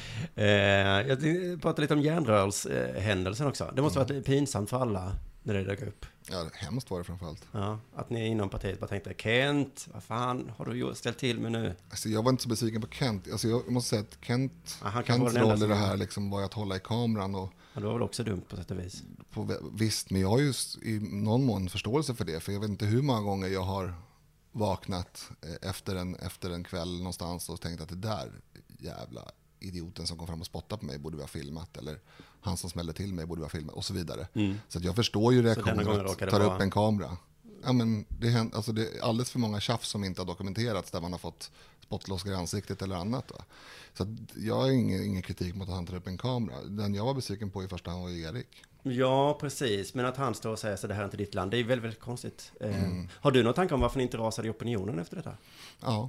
Jag pratade lite om järnrörelshändelsen också. Det måste ha varit pinsamt för alla när det dök upp. Ja, hemskt var det framförallt. Ja, att ni inom partiet bara tänkte, Kent, vad fan har du ställt till med nu? Alltså, jag var inte så besviken på Kent. Alltså, jag måste säga att Kents roll i det här liksom var att hålla i kameran. Och det var väl också dumt på sätt och vis. Visst, men jag har ju i någon mån förståelse för det. För jag vet inte hur många gånger jag har vaknat efter en kväll någonstans och tänkt att det där jävla idioten som kom fram och spottade på mig borde vi ha filmat, eller han som smällde till mig borde vi ha filmat och så vidare. Så att jag förstår ju reaktionen att ta upp en kamera. Ja, men det är alldeles för många tjafs som inte har dokumenterats där man har fått spottloskar i ansiktet eller annat. Då. Så att jag har ingen kritik mot att han tar upp en kamera. Den jag var besviken på i första hand var Erik. Ja, precis. Men att han står och säger så det här är inte ditt land, det är väldigt, väldigt konstigt. Har du någon tanke om varför ni inte rasade i opinionen efter detta? Ja.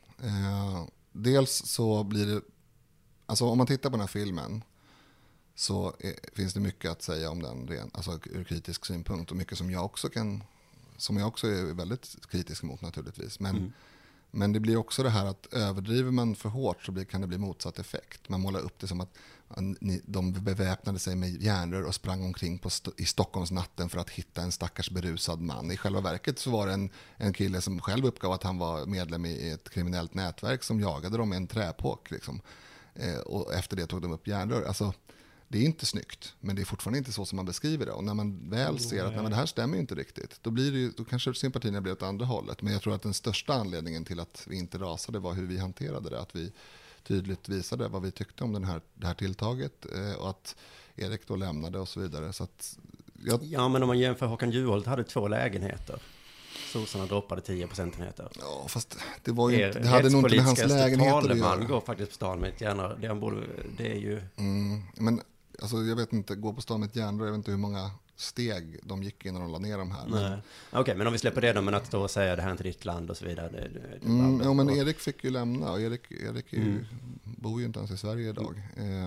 Dels så blir det, alltså om man tittar på den här filmen så finns det mycket att säga om den alltså ur kritisk synpunkt och mycket som jag också är väldigt kritisk mot naturligtvis. Men det blir också det här att överdriver man för hårt så kan det bli motsatt effekt. Man målar upp det som att de beväpnade sig med järnrör och sprang omkring i Stockholmsnatten för att hitta en stackars berusad man. I själva verket så var det en kille som själv uppgav att han var medlem i ett kriminellt nätverk som jagade dem med en träpåk. Liksom. Och efter det tog de upp järnrör. Alltså, det är inte snyggt, men det är fortfarande inte så som man beskriver det. Och när man väl ser att nej, men det här stämmer ju inte riktigt, då kanske sympatierna blir åt andra hållet. Men jag tror att den största anledningen till att vi inte rasade var hur vi hanterade det. Att vi tydligt visade vad vi tyckte om det här tilltaget och att Erik då lämnade och så vidare. Så att Ja, men om man jämför, Håkan Juholt hade 2 lägenheter. Sossarna droppade 10 procentenheter. Ja, fast det var ju det hade nog inte med hans lägenheter att göra. Går faktiskt på stan med ett järnrör. Det är ju... Men alltså, jag vet inte, gå på stan med ett järnrör, jag vet inte hur många steg de gick innan de la ner de här. Okej, men om vi släpper det då, men att stå och säga det här är inte ditt land och så vidare. Ja, men Erik fick ju lämna, och Erik bor ju inte ens i Sverige idag.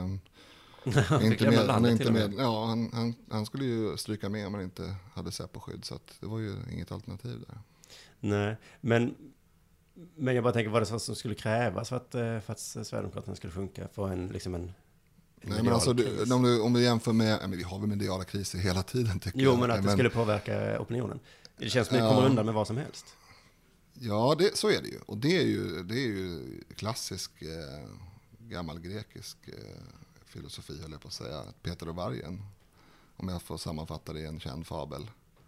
Han skulle ju stryka med om han inte hade Säpo-skydd, så att det var ju inget alternativ där. Nej, men jag bara tänker, vad det som skulle krävas för att Sverigedemokraterna skulle funka för en Nej, men alltså, om du jämför med, vi har väl mediala kriser hela tiden tycker jag. Jo, men att det skulle påverka opinionen. Det känns som att vi kommer undan med vad som helst. Ja, så är det ju. Och det är ju klassisk gammal grekisk filosofi, höll jag på att säga. Peter och vargen, om jag får sammanfatta det i en känd fabel.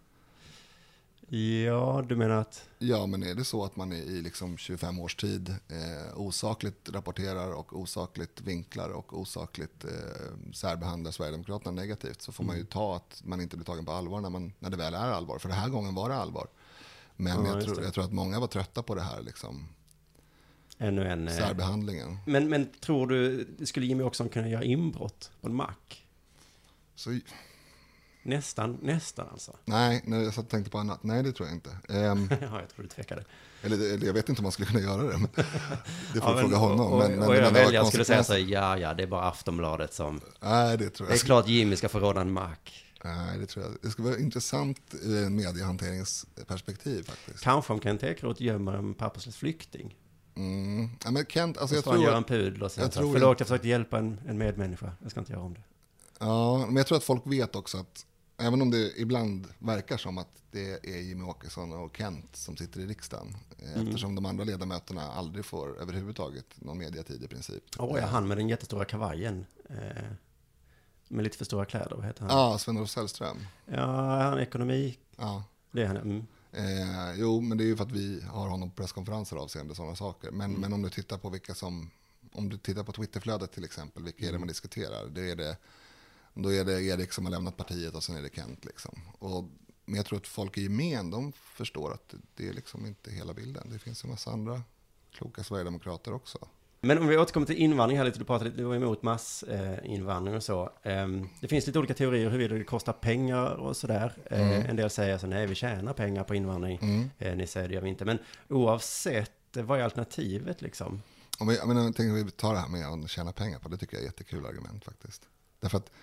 Ja, du menar att... Ja, men är det så att man i liksom 25 års tid osakligt rapporterar och osakligt vinklar och osakligt särbehandlar Sverigedemokraterna negativt, så får man ju ta att man inte blir tagen på allvar när det väl är allvar. För den här gången var det allvar. Men jag tror att många var trötta på det här liksom. Ännu en särbehandlingen. Men tror du, skulle Jimmy Åkesson kunna göra inbrott på en mack? Så... Nästan alltså. Nej, jag tänkte på annat. Nej, det tror jag inte. Ja, jag tror du tvekade. Eller jag vet inte om man skulle kunna göra det. Men det får fråga honom. Och jag väljare skulle säga så, ja, det är bara Aftonbladet som... Nej, det tror jag. Det är klart Jimmy ska få råda en mack. Nej, det tror jag. Det skulle vara intressant ur en mediehanteringsperspektiv faktiskt. Kanske om Kent Ekeroth gömmer en papperslös flykting. Ja, men Kent, alltså jag tror... Han gör en pudel och sen förlåt, jag försökte hjälpa en medmänniska. Jag ska inte göra om det. Ja, men jag tror att folk vet också att även om det ibland verkar som att det är Jimmy Åkesson och Kent som sitter i riksdagen, eftersom de andra ledamöterna aldrig får överhuvudtaget någon mediatid i princip. Han med den jättestora kavajen med lite för stora kläder, vad heter han? Ja, Sven-Olof Sällström. Ja, han är ekonomi. Ja. Det är han. Jo, men det är ju för att vi har honom på presskonferenser avseende sådana saker. Men om du tittar på om du tittar på Twitterflödet till exempel, vilka är det man diskuterar? Då är det Erik som har lämnat partiet och sen är det Kent. Liksom. Men jag tror att folk i gemen, de förstår att det är liksom inte hela bilden. Det finns en massa andra kloka Sverigedemokrater också. Men om vi återkommer till invandring här lite, du var emot massinvandring och så. Det finns lite olika teorier huruvida det kostar pengar och sådär. En del säger så, nej vi tjänar pengar på invandring. Ni säger det gör vi inte. Men oavsett, vad är alternativet liksom? Jag tänker att vi tar det här med att tjäna pengar på, det tycker jag är ett jättekul argument faktiskt. Därför att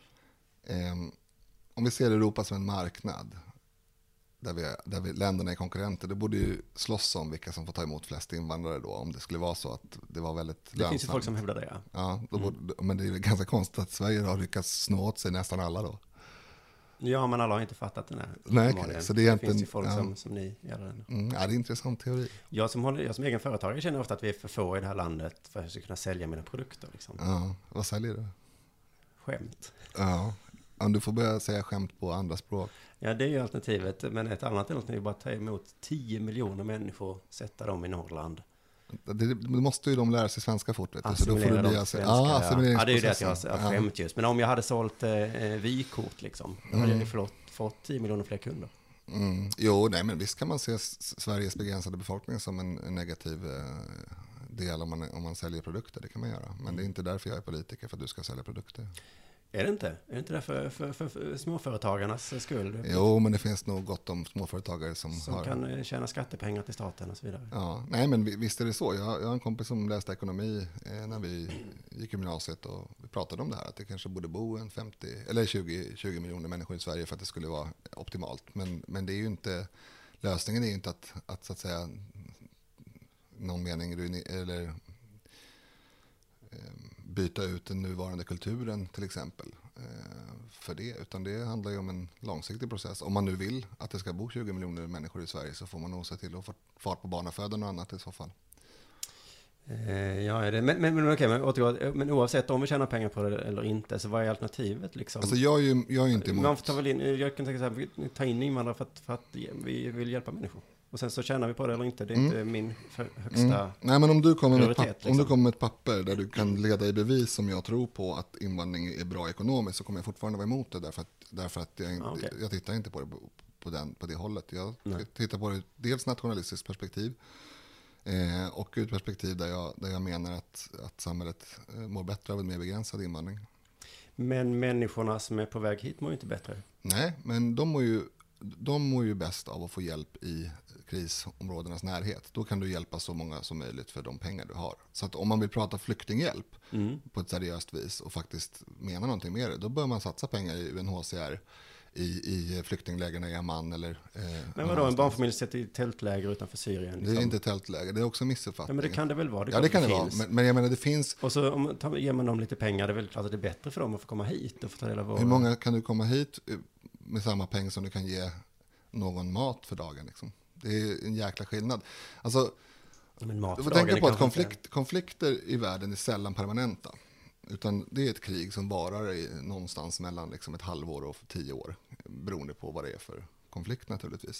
om vi ser Europa som en marknad där länderna är konkurrenter, det borde ju slåss om vilka som får ta emot flest invandrare då, om det skulle vara så att det var väldigt lönsamt. Det finns ju folk som hävdar det, ja. Men det är ganska konstigt att Sverige har lyckats snå åt sig nästan alla då. Ja, men alla har inte fattat den här. Nej, så det finns ju folk som ni gör den. Ja, det är en intressant teori. Jag som egen företagare känner ofta att vi är för få i det här landet för att jag ska kunna sälja mina produkter. Liksom. Ja, vad säljer du? Skämt. Ja, om du får börja säga skämt på andra språk. Ja, det är ju alternativet. Men ett annat alternativ är bara att ta emot 10 miljoner människor, sätta dem i Norrland. Det måste ju de lära sig svenska fort. Assimilera dem svenska. Ja, det är ju det att jag har skämt just. Men om jag hade sålt vykort liksom, då hade jag ju fått 10 miljoner fler kunder. Jo, nej, men visst kan man se Sveriges begränsade befolkning som en negativ del om man säljer produkter. Det kan man göra. Men det är inte därför jag är politiker, för att du ska sälja produkter. Är det inte? Är det inte därför för småföretagarnas skull? Jo, men det finns nog gott om småföretagare som kan tjäna skattepengar till staten och så vidare. Ja, nej, men visst är det så. Jag har en kompis som läste ekonomi när vi gick gymnasiet, och vi pratade om det här, att det kanske borde bo 20 miljoner människor i Sverige för att det skulle vara optimalt. Men det är ju inte, lösningen är ju inte att så att säga någon mening eller byta ut den nuvarande kulturen till exempel för det. Utan det handlar ju om en långsiktig process. Om man nu vill att det ska bo 20 miljoner människor i Sverige så får man nog se till att få fart på barnafödan och annat i så fall. Ja, men oavsett om vi tjänar pengar på det eller inte, så vad är alternativet liksom? Alltså jag är inte emot. Man får jag kan tänka så här, vi tar in invandrare för att vi vill hjälpa människor. Och sen så tjänar vi på det eller inte, det är inte min högsta Nej, men om du kommer liksom. med ett papper där du kan leda i bevis som jag tror på att invandring är bra ekonomiskt, så kommer jag fortfarande vara emot det därför att jag tittar inte på det på det hållet. Jag tittar på det dels nationalistiskt perspektiv och ur ett perspektiv där jag menar att samhället mår bättre av en mer begränsad invandring. Men människorna som är på väg hit mår ju inte bättre. Nej, men de mår ju bäst av att få hjälp i krisområdenas närhet. Då kan du hjälpa så många som möjligt för de pengar du har. Så att om man vill prata flyktinghjälp på ett seriöst vis och faktiskt mena någonting med det, då bör man satsa pengar i UNHCR, i flyktinglägren i Amman eller... Men vadå, en barnfamilj sitter i tältläger utanför Syrien? Liksom. Det är inte tältläger, det är också missuppfattning. Ja, men det kan det väl vara? Det kan det vara, men jag menar det finns... Och så ger man dem lite pengar, det är väl klart att det är bättre för dem att få komma hit och få ta del av... Hur många kan du komma hit med samma peng som du kan ge någon mat för dagen liksom? Det är en jäkla skillnad. Alltså, du får tänka på att konflikter i världen är sällan permanenta. Utan det är ett krig som varar någonstans mellan liksom ett halvår och 10 år. Beroende på vad det är för konflikt naturligtvis.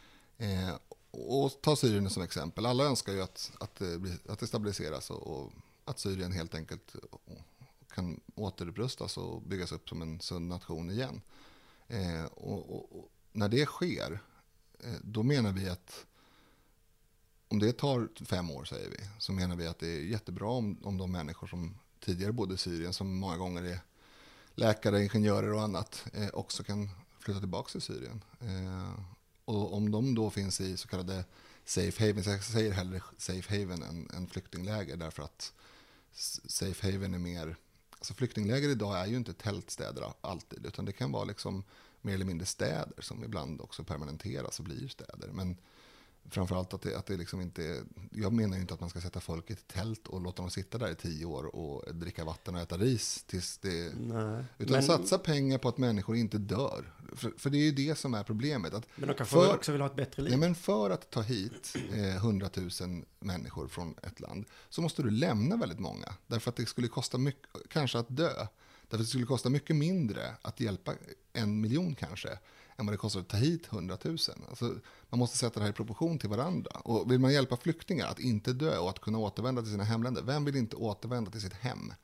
Och ta Syrien som exempel. Alla önskar ju att det stabiliseras och att Syrien helt enkelt kan återuprustas och byggas upp som en sund nation igen. Och när det sker, då menar vi att om det tar 5 år, säger vi, så menar vi att det är jättebra om de människor som tidigare bodde i Syrien, som många gånger är läkare, ingenjörer och annat, också kan flytta tillbaka till Syrien. Och om de då finns i så kallade safe haven, så jag säger hellre safe haven än flyktingläger, därför att safe haven är mer... Alltså flyktingläger idag är ju inte tältstäder alltid, utan det kan vara liksom mer eller mindre städer som ibland också permanenteras och blir städer. Men framförallt att det liksom inte... Jag menar ju inte att man ska sätta folk i ett tält och låta dem sitta där i 10 år och dricka vatten och äta ris tills det... Nej, utan satsa pengar på att människor inte dör. För det är ju det som är problemet. Att men de kanske också vill ha ett bättre liv. Nej, men för att ta hit 100 000 människor från ett land så måste du lämna väldigt många. Därför att det skulle kosta mycket, kanske att dö. Därför att det skulle kosta mycket mindre att hjälpa 1 miljon kanske än vad det kostar att ta hit 100 000. Alltså, man måste sätta det här i proportion till varandra. Och vill man hjälpa flyktingar att inte dö och att kunna återvända till sina hemländer, vem vill inte återvända till sitt hem?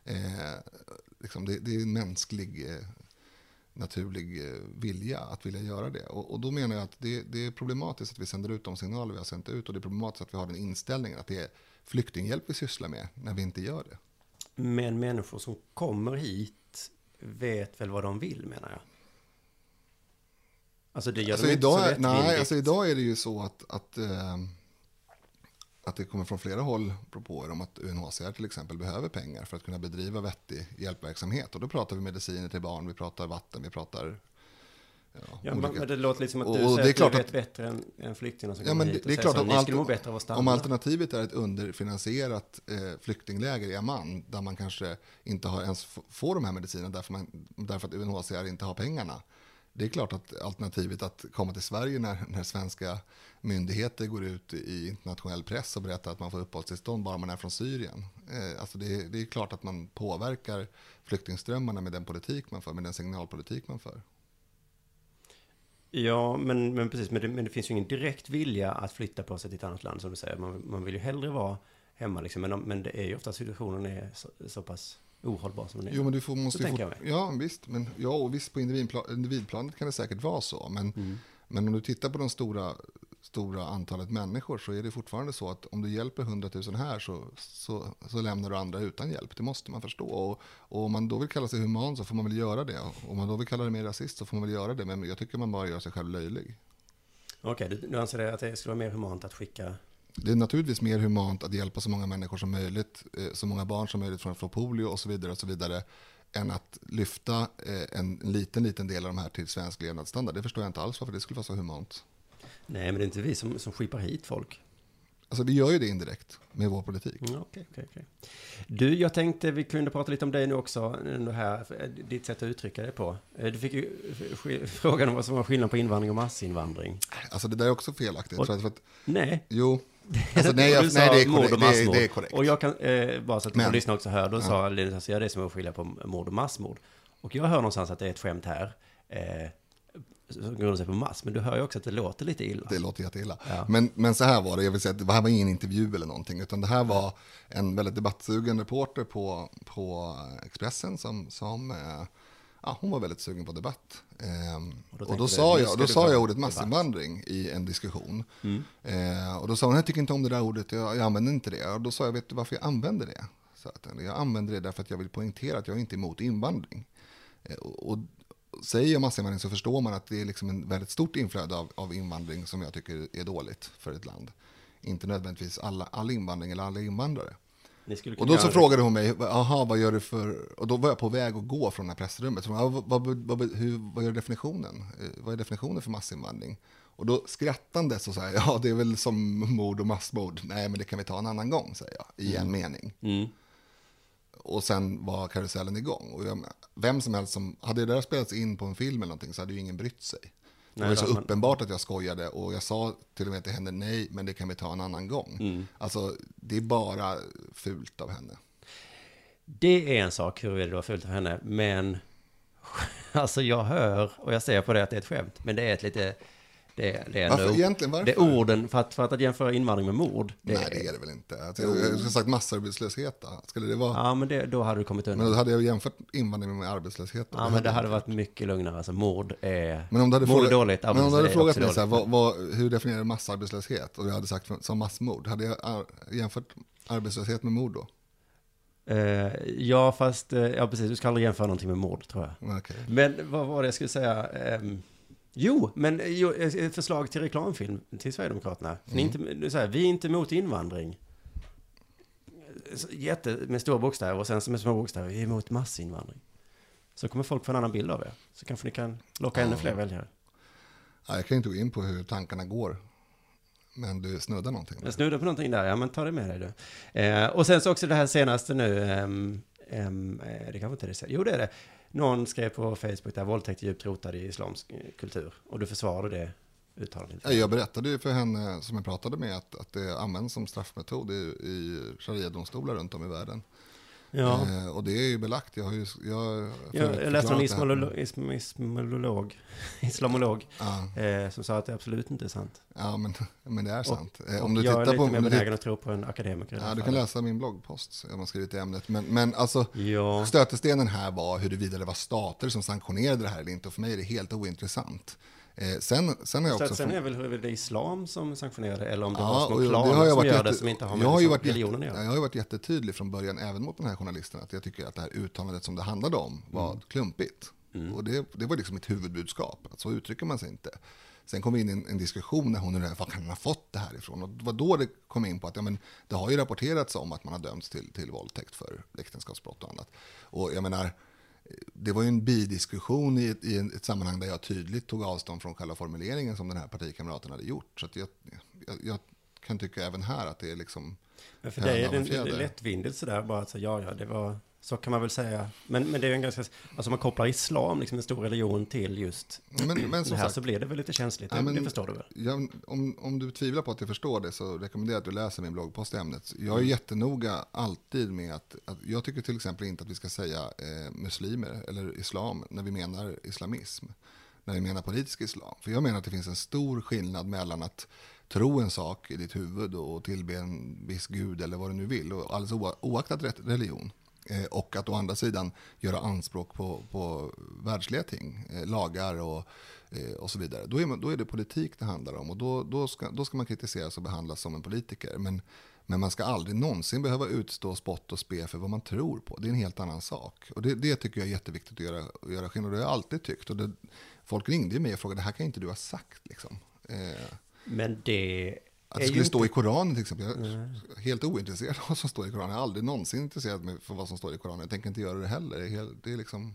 Liksom det är en mänsklig, naturlig vilja att vilja göra det. Och då menar jag att det är problematiskt att vi sänder ut de signaler vi har sänt ut, och det är problematiskt att vi har den inställningen att det är flyktinghjälp vi sysslar med när vi inte gör det. Men människor som kommer hit vet väl vad de vill, menar jag. Alltså det gör alltså idag är det ju så att det kommer från flera håll propåer om att UNHCR till exempel behöver pengar för att kunna bedriva vettig hjälpverksamhet. Och då pratar vi mediciner till barn, vi pratar vatten, vi pratar... Men det låter lite som att du säger att du vet bättre än flyktingarna som kommer hit. Det är klart att ni skulle må bättre av att stanna. Om alternativet är ett underfinansierat flyktingläger i Amman, där man kanske inte ens får de här medicinerna därför att UNHCR inte har pengarna. Det är klart att alternativet att komma till Sverige när svenska myndigheter går ut i internationell press och berättar att man får uppehållstillstånd bara man är från Syrien. Alltså det är klart att man påverkar flyktingströmmarna med den politik man för, med den signalpolitik man för. Ja, men precis. Men det finns ju ingen direkt vilja att flytta på sig till ett annat land, som du säger. Man vill ju hellre vara hemma liksom. Men det är ju ofta situationen är så pass ohållbar som den är. Jo, men visst på individplanet kan det säkert vara så. Men om du tittar på de stora antalet människor, så är det fortfarande så att om du hjälper 100 000 här så lämnar du andra utan hjälp. Det måste man förstå. Och om man då vill kalla sig human så får man väl göra det. Och om man då vill kalla det mer rasist så får man väl göra det. Men jag tycker man bara gör sig själv löjlig. Okej, du anser att det skulle vara mer humant att skicka... Det är naturligtvis mer humant att hjälpa så många människor som möjligt, så många barn som möjligt från att få polio och så vidare, än att lyfta en liten del av de här till svensk levnadsstandard. Det förstår jag inte alls varför det skulle vara så humant. Nej, men det är inte vi som skipar hit folk. Alltså vi gör ju det indirekt med vår politik. Okej. Du, jag tänkte vi kunde prata lite om dig nu också, här, ditt sätt att uttrycka det på. Du fick ju frågan om vad som var skillnad på invandring och massinvandring. Alltså det där är också felaktigt. För att, nej. Jo. Alltså, nej, det är korrekt. Och jag kan, bara så att du lyssnar också hör, då sa Linus, alltså, det är som att skilja på mord och massmord. Och jag hör någonstans att det är ett skämt här. Som grundar sig på mass, men du hör ju också att det låter lite illa. Det låter jätteilla. Ja. Men så här var det, jag vill säga att det här var ingen intervju eller någonting, utan det här var en väldigt debattsugen reporter på Expressen som hon var väldigt sugen på debatt. Och då sa jag ordet massinvandring i en diskussion. Och då sa hon, jag tycker inte om det där ordet, jag använder inte det. Och då sa jag, vet du varför jag använder det? Så att jag använder det därför att jag vill poängtera att jag inte är emot invandring. Och säger jag massinvandring så förstår man att det är liksom en väldigt stort inflöde av invandring som jag tycker är dåligt för ett land. Inte nödvändigtvis all invandring eller alla invandrare. Och då så frågade hon mig, vad gör du för... Och då var jag på väg att gå från det här pressrummet. Så vad är definitionen? Vad är definitionen för massinvandring? Och då skrattande så säger jag, det är väl som mord och massmord. Nej, men det kan vi ta en annan gång, säger jag, i en mening. Och sen var karusellen igång. Och vem som helst som... Hade det där spelats in på en film eller någonting så hade ju ingen brytt sig. Det var så uppenbart att jag skojade. Och jag sa till och med till henne, nej, men det kan vi ta en annan gång. Alltså, det är bara fult av henne. Det är en sak hur det var fult av henne. Men alltså jag hör, och jag säger på det att det är ett skämt. Men det är ett lite... Varför? Det är orden för att jämföra invandring med mord. Nej, det är det väl inte. Alltså, jag skulle sagt massarbetslöshet. Skulle det vara... Ja, men då hade du kommit undan. Men då hade jag jämfört invandring med arbetslöshet. Ja, men det hade varit mycket lugnare. Alltså, mord är dåligt. Men om du hade frågat mig så här, hur definierar du massarbetslöshet? Och jag hade sagt som massmord. Hade jag jämfört arbetslöshet med mord då? Ja, fast... Ja, precis. Du ska aldrig jämföra någonting med mord, tror jag. Okay. Men vad var det jag skulle säga... ett förslag till reklamfilm till Sverigedemokraterna. Vi är inte emot invandring. Med stora bokstäver och sen med små bokstäver. Vi är emot massinvandring. Så kommer folk få en annan bild av er. Så kanske ni kan locka ännu fler väljare. Ja, jag kan inte gå in på hur tankarna går. Men du snuddar någonting. Jag snuddar på någonting där. Ja, men ta det med dig du. Och sen så också det här senaste nu. Det kanske inte är det. Jo, det är det. Någon skrev på Facebook där våldtäkt är djupt rotad i islamsk kultur. Och du försvarade det uttalandet. Jag berättade ju för henne som jag pratade med att det används som straffmetod i sharia-domstolar runt om i världen. Ja. Och det är ju belagt. Jag läste en islamolog som sa att det absolut inte är sant. Ja, men det är sant. Om du jag är lite mer benägen att tro på en akademiker. Ja, du kan läsa min bloggpost. Jag har skrivit i ämnet. Men alltså, stötestenen här var huruvida det var stater som sanktionerade det här eller inte. Och för mig är det helt ointressant. Sen är jag också... Sen är väl det islam som sanktionerade eller om det var små klaner som gör det som inte har med religionen att göra. Jag har ju varit jättetydlig från början även mot den här journalisten att jag tycker att det här uttalandet som det handlade om var klumpigt. Och det var liksom mitt huvudbudskap, att så uttrycker man sig inte. Sen kom vi in i en diskussion när hon undrade var kan hon ha fått det här ifrån. Och det var då det kom in på att det har ju rapporterats om att man har dömts till våldtäkt för äktenskapsbrott och annat. Och jag menar, det var ju en bidiskussion i ett sammanhang där jag tydligt tog avstånd från själva formuleringen som den här partikamraten hade gjort. Så att jag kan tycka även här att det är liksom... Men för dig är det lättvindigt sådär bara att säga, det var... Så kan man väl säga. Men det är ju en ganska... Alltså man kopplar islam, liksom en stor religion till just men det här, så blir det väl lite känsligt. Ja, det förstår du väl? Om du tvivlar på att jag förstår det så rekommenderar jag att du läser min bloggpost i ämnet. Jag är jättenoga alltid med att jag tycker till exempel inte att vi ska säga muslimer eller islam när vi menar islamism. När vi menar politisk islam. För jag menar att det finns en stor skillnad mellan att tro en sak i ditt huvud och tillbe en viss gud eller vad du nu vill. Och alldeles oaktat religion. Och att å andra sidan göra anspråk på världsliga ting, lagar och så vidare. Då är det politik det handlar om och då ska man kritiseras och behandlas som en politiker. Men man ska aldrig någonsin behöva utstå spott och spe för vad man tror på. Det är en helt annan sak. Och det tycker jag är jätteviktigt att göra skillnad. Det har jag alltid tyckt. Och folk ringde mig och frågade, det här kan inte du ha sagt. Liksom. Men det... Att det skulle stå i Koranen till exempel. Jag är helt ointresserad av vad som står i Koranen. Jag har aldrig någonsin intresserat mig för vad som står i Koranen. Jag tänker inte göra det heller. Det är liksom...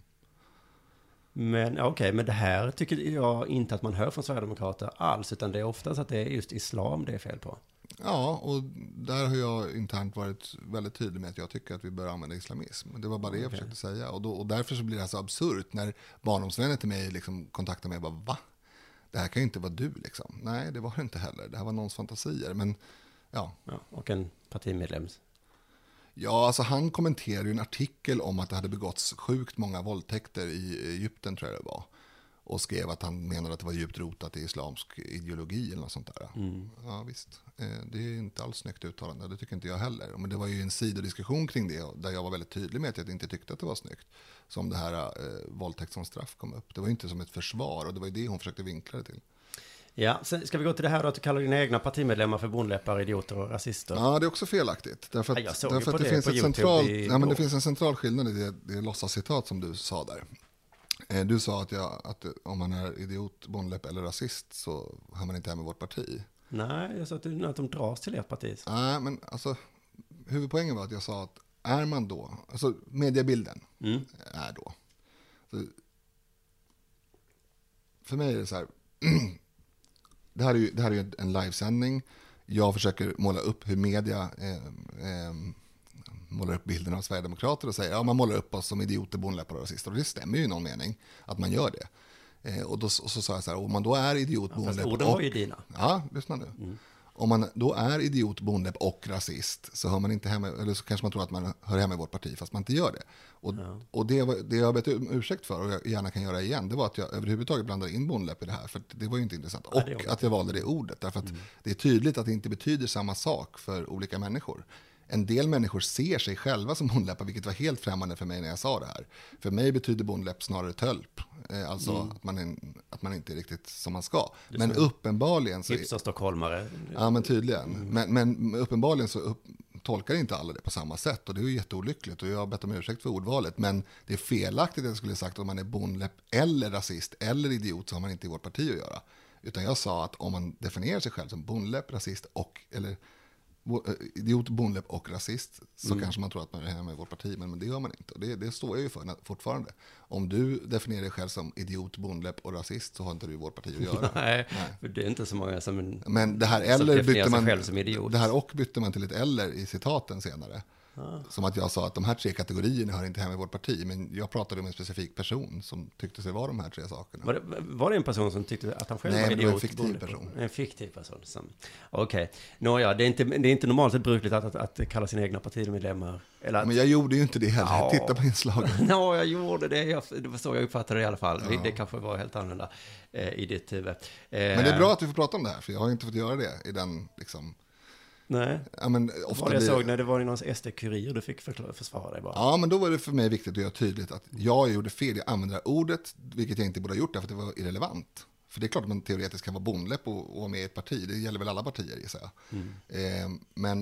Men okej, men det här tycker jag inte att man hör från Sverigedemokrater alls. Utan det är oftast att det är just islam det är fel på. Ja, och där har jag internt varit väldigt tydlig med att jag tycker att vi bör använda islamism. Det var bara det jag försökte säga. Och därför så blir det så absurt när barndomsvänner till mig liksom kontaktar mig och bara, va? Det här kan ju inte vara du liksom. Nej, det var det inte heller. Det här var någons fantasier. Men ja. Och en partimedlems. Ja, alltså han kommenterade ju en artikel om att det hade begåtts sjukt många våldtäkter i Egypten, tror jag det var. Och skrev att han menade att det var djupt rotat i islamsk ideologi eller något sånt där. Ja, visst. Det är inte alls snyggt uttalande, det tycker inte jag heller. Men det var ju en sidodiskussion kring det, där jag var väldigt tydlig med att jag inte tyckte att det var snyggt. Som det här våldtäkt som straff kom upp. Det var ju inte som ett försvar, och det var ju det hon försökte vinkla det till. Ja, sen ska vi gå till det här då, att du kallar dina egna partimedlemmar för bondläppar, idioter och rasister. Ja, det är också felaktigt. Därför att, jag såg därför på att det det finns på ett YouTube det finns en central skillnad i det låtsascitat som du sa där. Du sa att om man är idiot, bondläpp eller rasist så har man inte hemma i vårt parti. Nej, jag sa att de dras till ert parti. Nej, men alltså huvudpoängen var att jag sa att är man då, alltså mediebilden är då. Så, för mig är det så här, det här är ju en livesändning. Jag försöker måla upp hur media målar upp bilden av Sverigedemokrater och säger man målar upp oss som idioter, bondläppar och rasister. Och det stämmer ju i någon mening att man gör det. Och så sa jag så här, om man då är idiot, bondläpp orden var ju dina. Ja, lyssna nu. Om man då är idiot, bondläpp och rasist så hör man inte hemma, eller så kanske man tror att man hör hemma i vårt parti fast man inte gör det. Och det jag har bett om ursäkt för, och jag gärna kan göra igen, det var att jag överhuvudtaget blandade in bondläpp i det här, för det var ju inte intressant. Och att jag valde det ordet, därför att det är tydligt att det inte betyder samma sak för olika människor. En del människor ser sig själva som bondläppar, vilket var helt främmande för mig när jag sa det här. För mig betyder bondläpp snarare tölp. Alltså att man inte är riktigt som man ska. Men uppenbarligen så... Hipster-stockholmare. Ja, men tydligen. Men uppenbarligen så tolkar inte alla det på samma sätt. Och det är ju jätteolyckligt. Och jag har bett om ursäkt för ordvalet. Men det är felaktigt att jag skulle sagt att om man är bondläpp eller rasist eller idiot så har man inte i vårt parti att göra. Utan jag sa att om man definierar sig själv som bondläpp, rasist eller idiot, bondläpp och rasist så kanske man tror att man är hemma i vårt parti, men det gör man inte. Och det står jag ju för fortfarande. Om du definierar dig själv som idiot, bondläpp och rasist så har inte du i vårt parti att göra. Nej, för det är inte så många som men det här eller bytte man själv som idiot. Det här och bytte man till ett eller i citaten senare. Som att jag sa att de här 3 kategorierna hör inte hemma i vårt parti, men jag pratade om en specifik person som tyckte sig vara de här 3 sakerna. Var det en person som tyckte att han själv var idiot? Nej, en fiktiv person. En fiktiv person. Okej. Nåja, det är inte normalt sett brukligt att kalla sina egna partimedlemmar. Eller men jag gjorde ju inte det heller. Ja. Titta på inslaget. Ja, jag gjorde det. Det var så jag uppfattade det i alla fall. Ja. Det kanske var helt annorlunda i ditt huvud. Men det är bra att vi får prata om det här, för jag har inte fått göra det i den liksom... Nej, ja, men ofta jag såg när det var någon SD-kurir du fick försvara dig bara. Ja, men då var det för mig viktigt att göra tydligt att jag gjorde fel. Jag använde ordet, vilket jag inte borde ha gjort därför att det var irrelevant. För det är klart att man teoretiskt kan vara bondläpp och vara med i ett parti. Det gäller väl alla partier, gissar jag.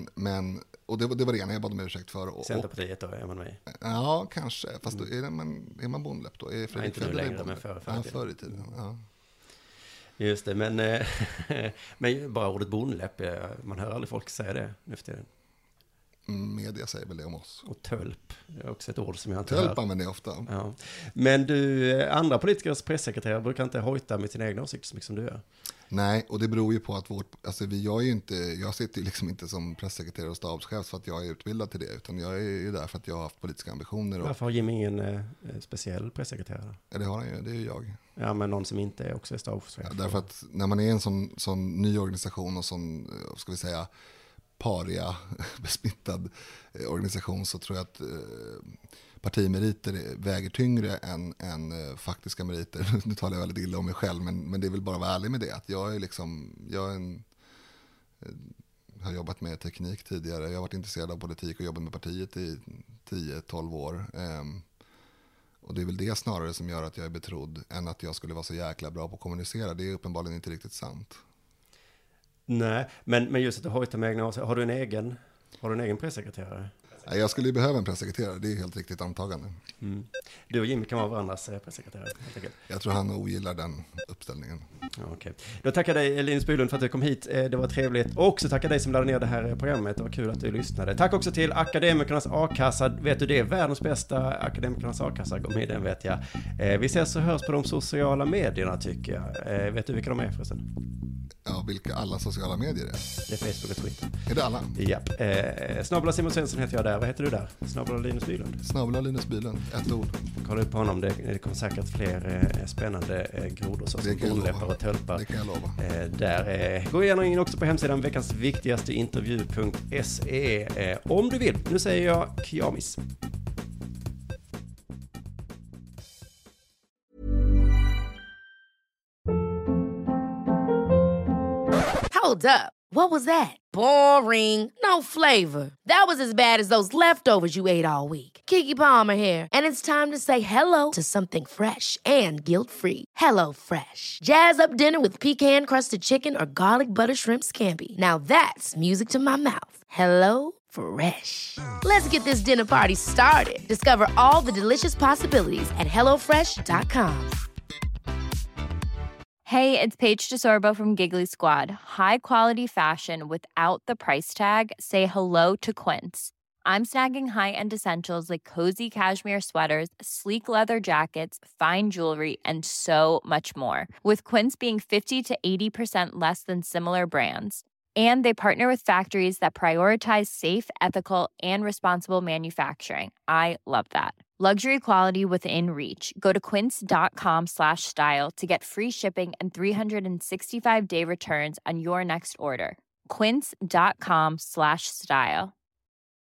Och det var det ena jag bad om ursäkt för. Centerpartiet då, är man med? Ja, kanske. Fast då är man bondläpp då? Är Fredrik inte nu längre, men förr i tiden. Ja. Just det, men bara ordet bondläpp, man hör aldrig folk säga det nu för tiden. Media säger väl det om oss. Och tölp, det är också ett ord som jag inte hör. Tölp använder jag ofta. Ja. Men du, andra politikers pressekreterare brukar inte hojta med sina egna åsikter så mycket som du gör. Nej, och det beror ju på att jag sitter ju liksom inte som pressekreterare och stabschef för att jag är utbildad till det, utan jag är ju där för att jag har haft politiska ambitioner. Varför har Jimmy ingen speciell pressekreterare? Ja, det har han ju, det är ju jag. Ja, men någon som inte är också stabschef. Ja, därför att när man är en sån ny organisation och sån, ska vi säga, paria besmittad organisation, så tror jag att partimeriter väger tyngre än faktiska meriter. Nu talar jag väldigt illa om mig själv, men det är väl bara att vara ärlig med det. Att jag har jobbat med teknik tidigare. Jag har varit intresserad av politik och jobbat med partiet i 10-12 år. Och det är väl det snarare som gör att jag är betrodd än att jag skulle vara så jäkla bra på att kommunicera. Det är uppenbarligen inte riktigt sant. Nej, men just att du hojtar med egna åsikter. Har du en egen pressekreterare? Jag skulle ju behöva en pressekreterare, det är helt riktigt antagande. Du och Jimmy kan vara varandras pressekreterare. Jag tror han ogillar den uppställningen. Okej. Då tackar dig Linus Bylund för att du kom hit. Det var trevligt. Och också tackar dig som laddade ner det här programmet. Det var kul att du lyssnade. Tack också till Akademikernas A-kassa. Vet du, det är världens bästa Akademikernas A-kassa. Gå med den, vet jag. Vi ses och hörs på de sociala medierna, tycker jag. Vet du vilka de är förresten? Ja, vilka alla sociala medier är. Det är Facebook och Twitter. Är det alla? Japp. Snabbla Simon Svensson heter jag där. Vad heter du där? Snabbla Linus Bylund. Snabbla Linus Bylund, ett ord. Kolla upp på honom. Det kommer säkert fler spännande grodor så som bolläppar och tölpar. Det kan jag lova. Där. Gå gärna in också på hemsidan veckansviktigaste.se om du vill. Nu säger jag kjamis. Hold up. What was that? Boring. No flavor. That was as bad as those leftovers you ate all week. Keke Palmer here, and it's time to say hello to something fresh and guilt-free. Hello Fresh. Jazz up dinner with pecan-crusted chicken or garlic butter shrimp scampi. Now that's music to my mouth. Hello Fresh. Let's get this dinner party started. Discover all the delicious possibilities at hellofresh.com. Hey, it's Paige DeSorbo from Giggly Squad. High quality fashion without the price tag. Say hello to Quince. I'm snagging high-end essentials like cozy cashmere sweaters, sleek leather jackets, fine jewelry, and so much more. With Quince being 50 to 80% less than similar brands. And they partner with factories that prioritize safe, ethical, and responsible manufacturing. I love that. Luxury quality within reach. Go to quince.com/style to get free shipping and 365-day returns on your next order. Quince.com/style.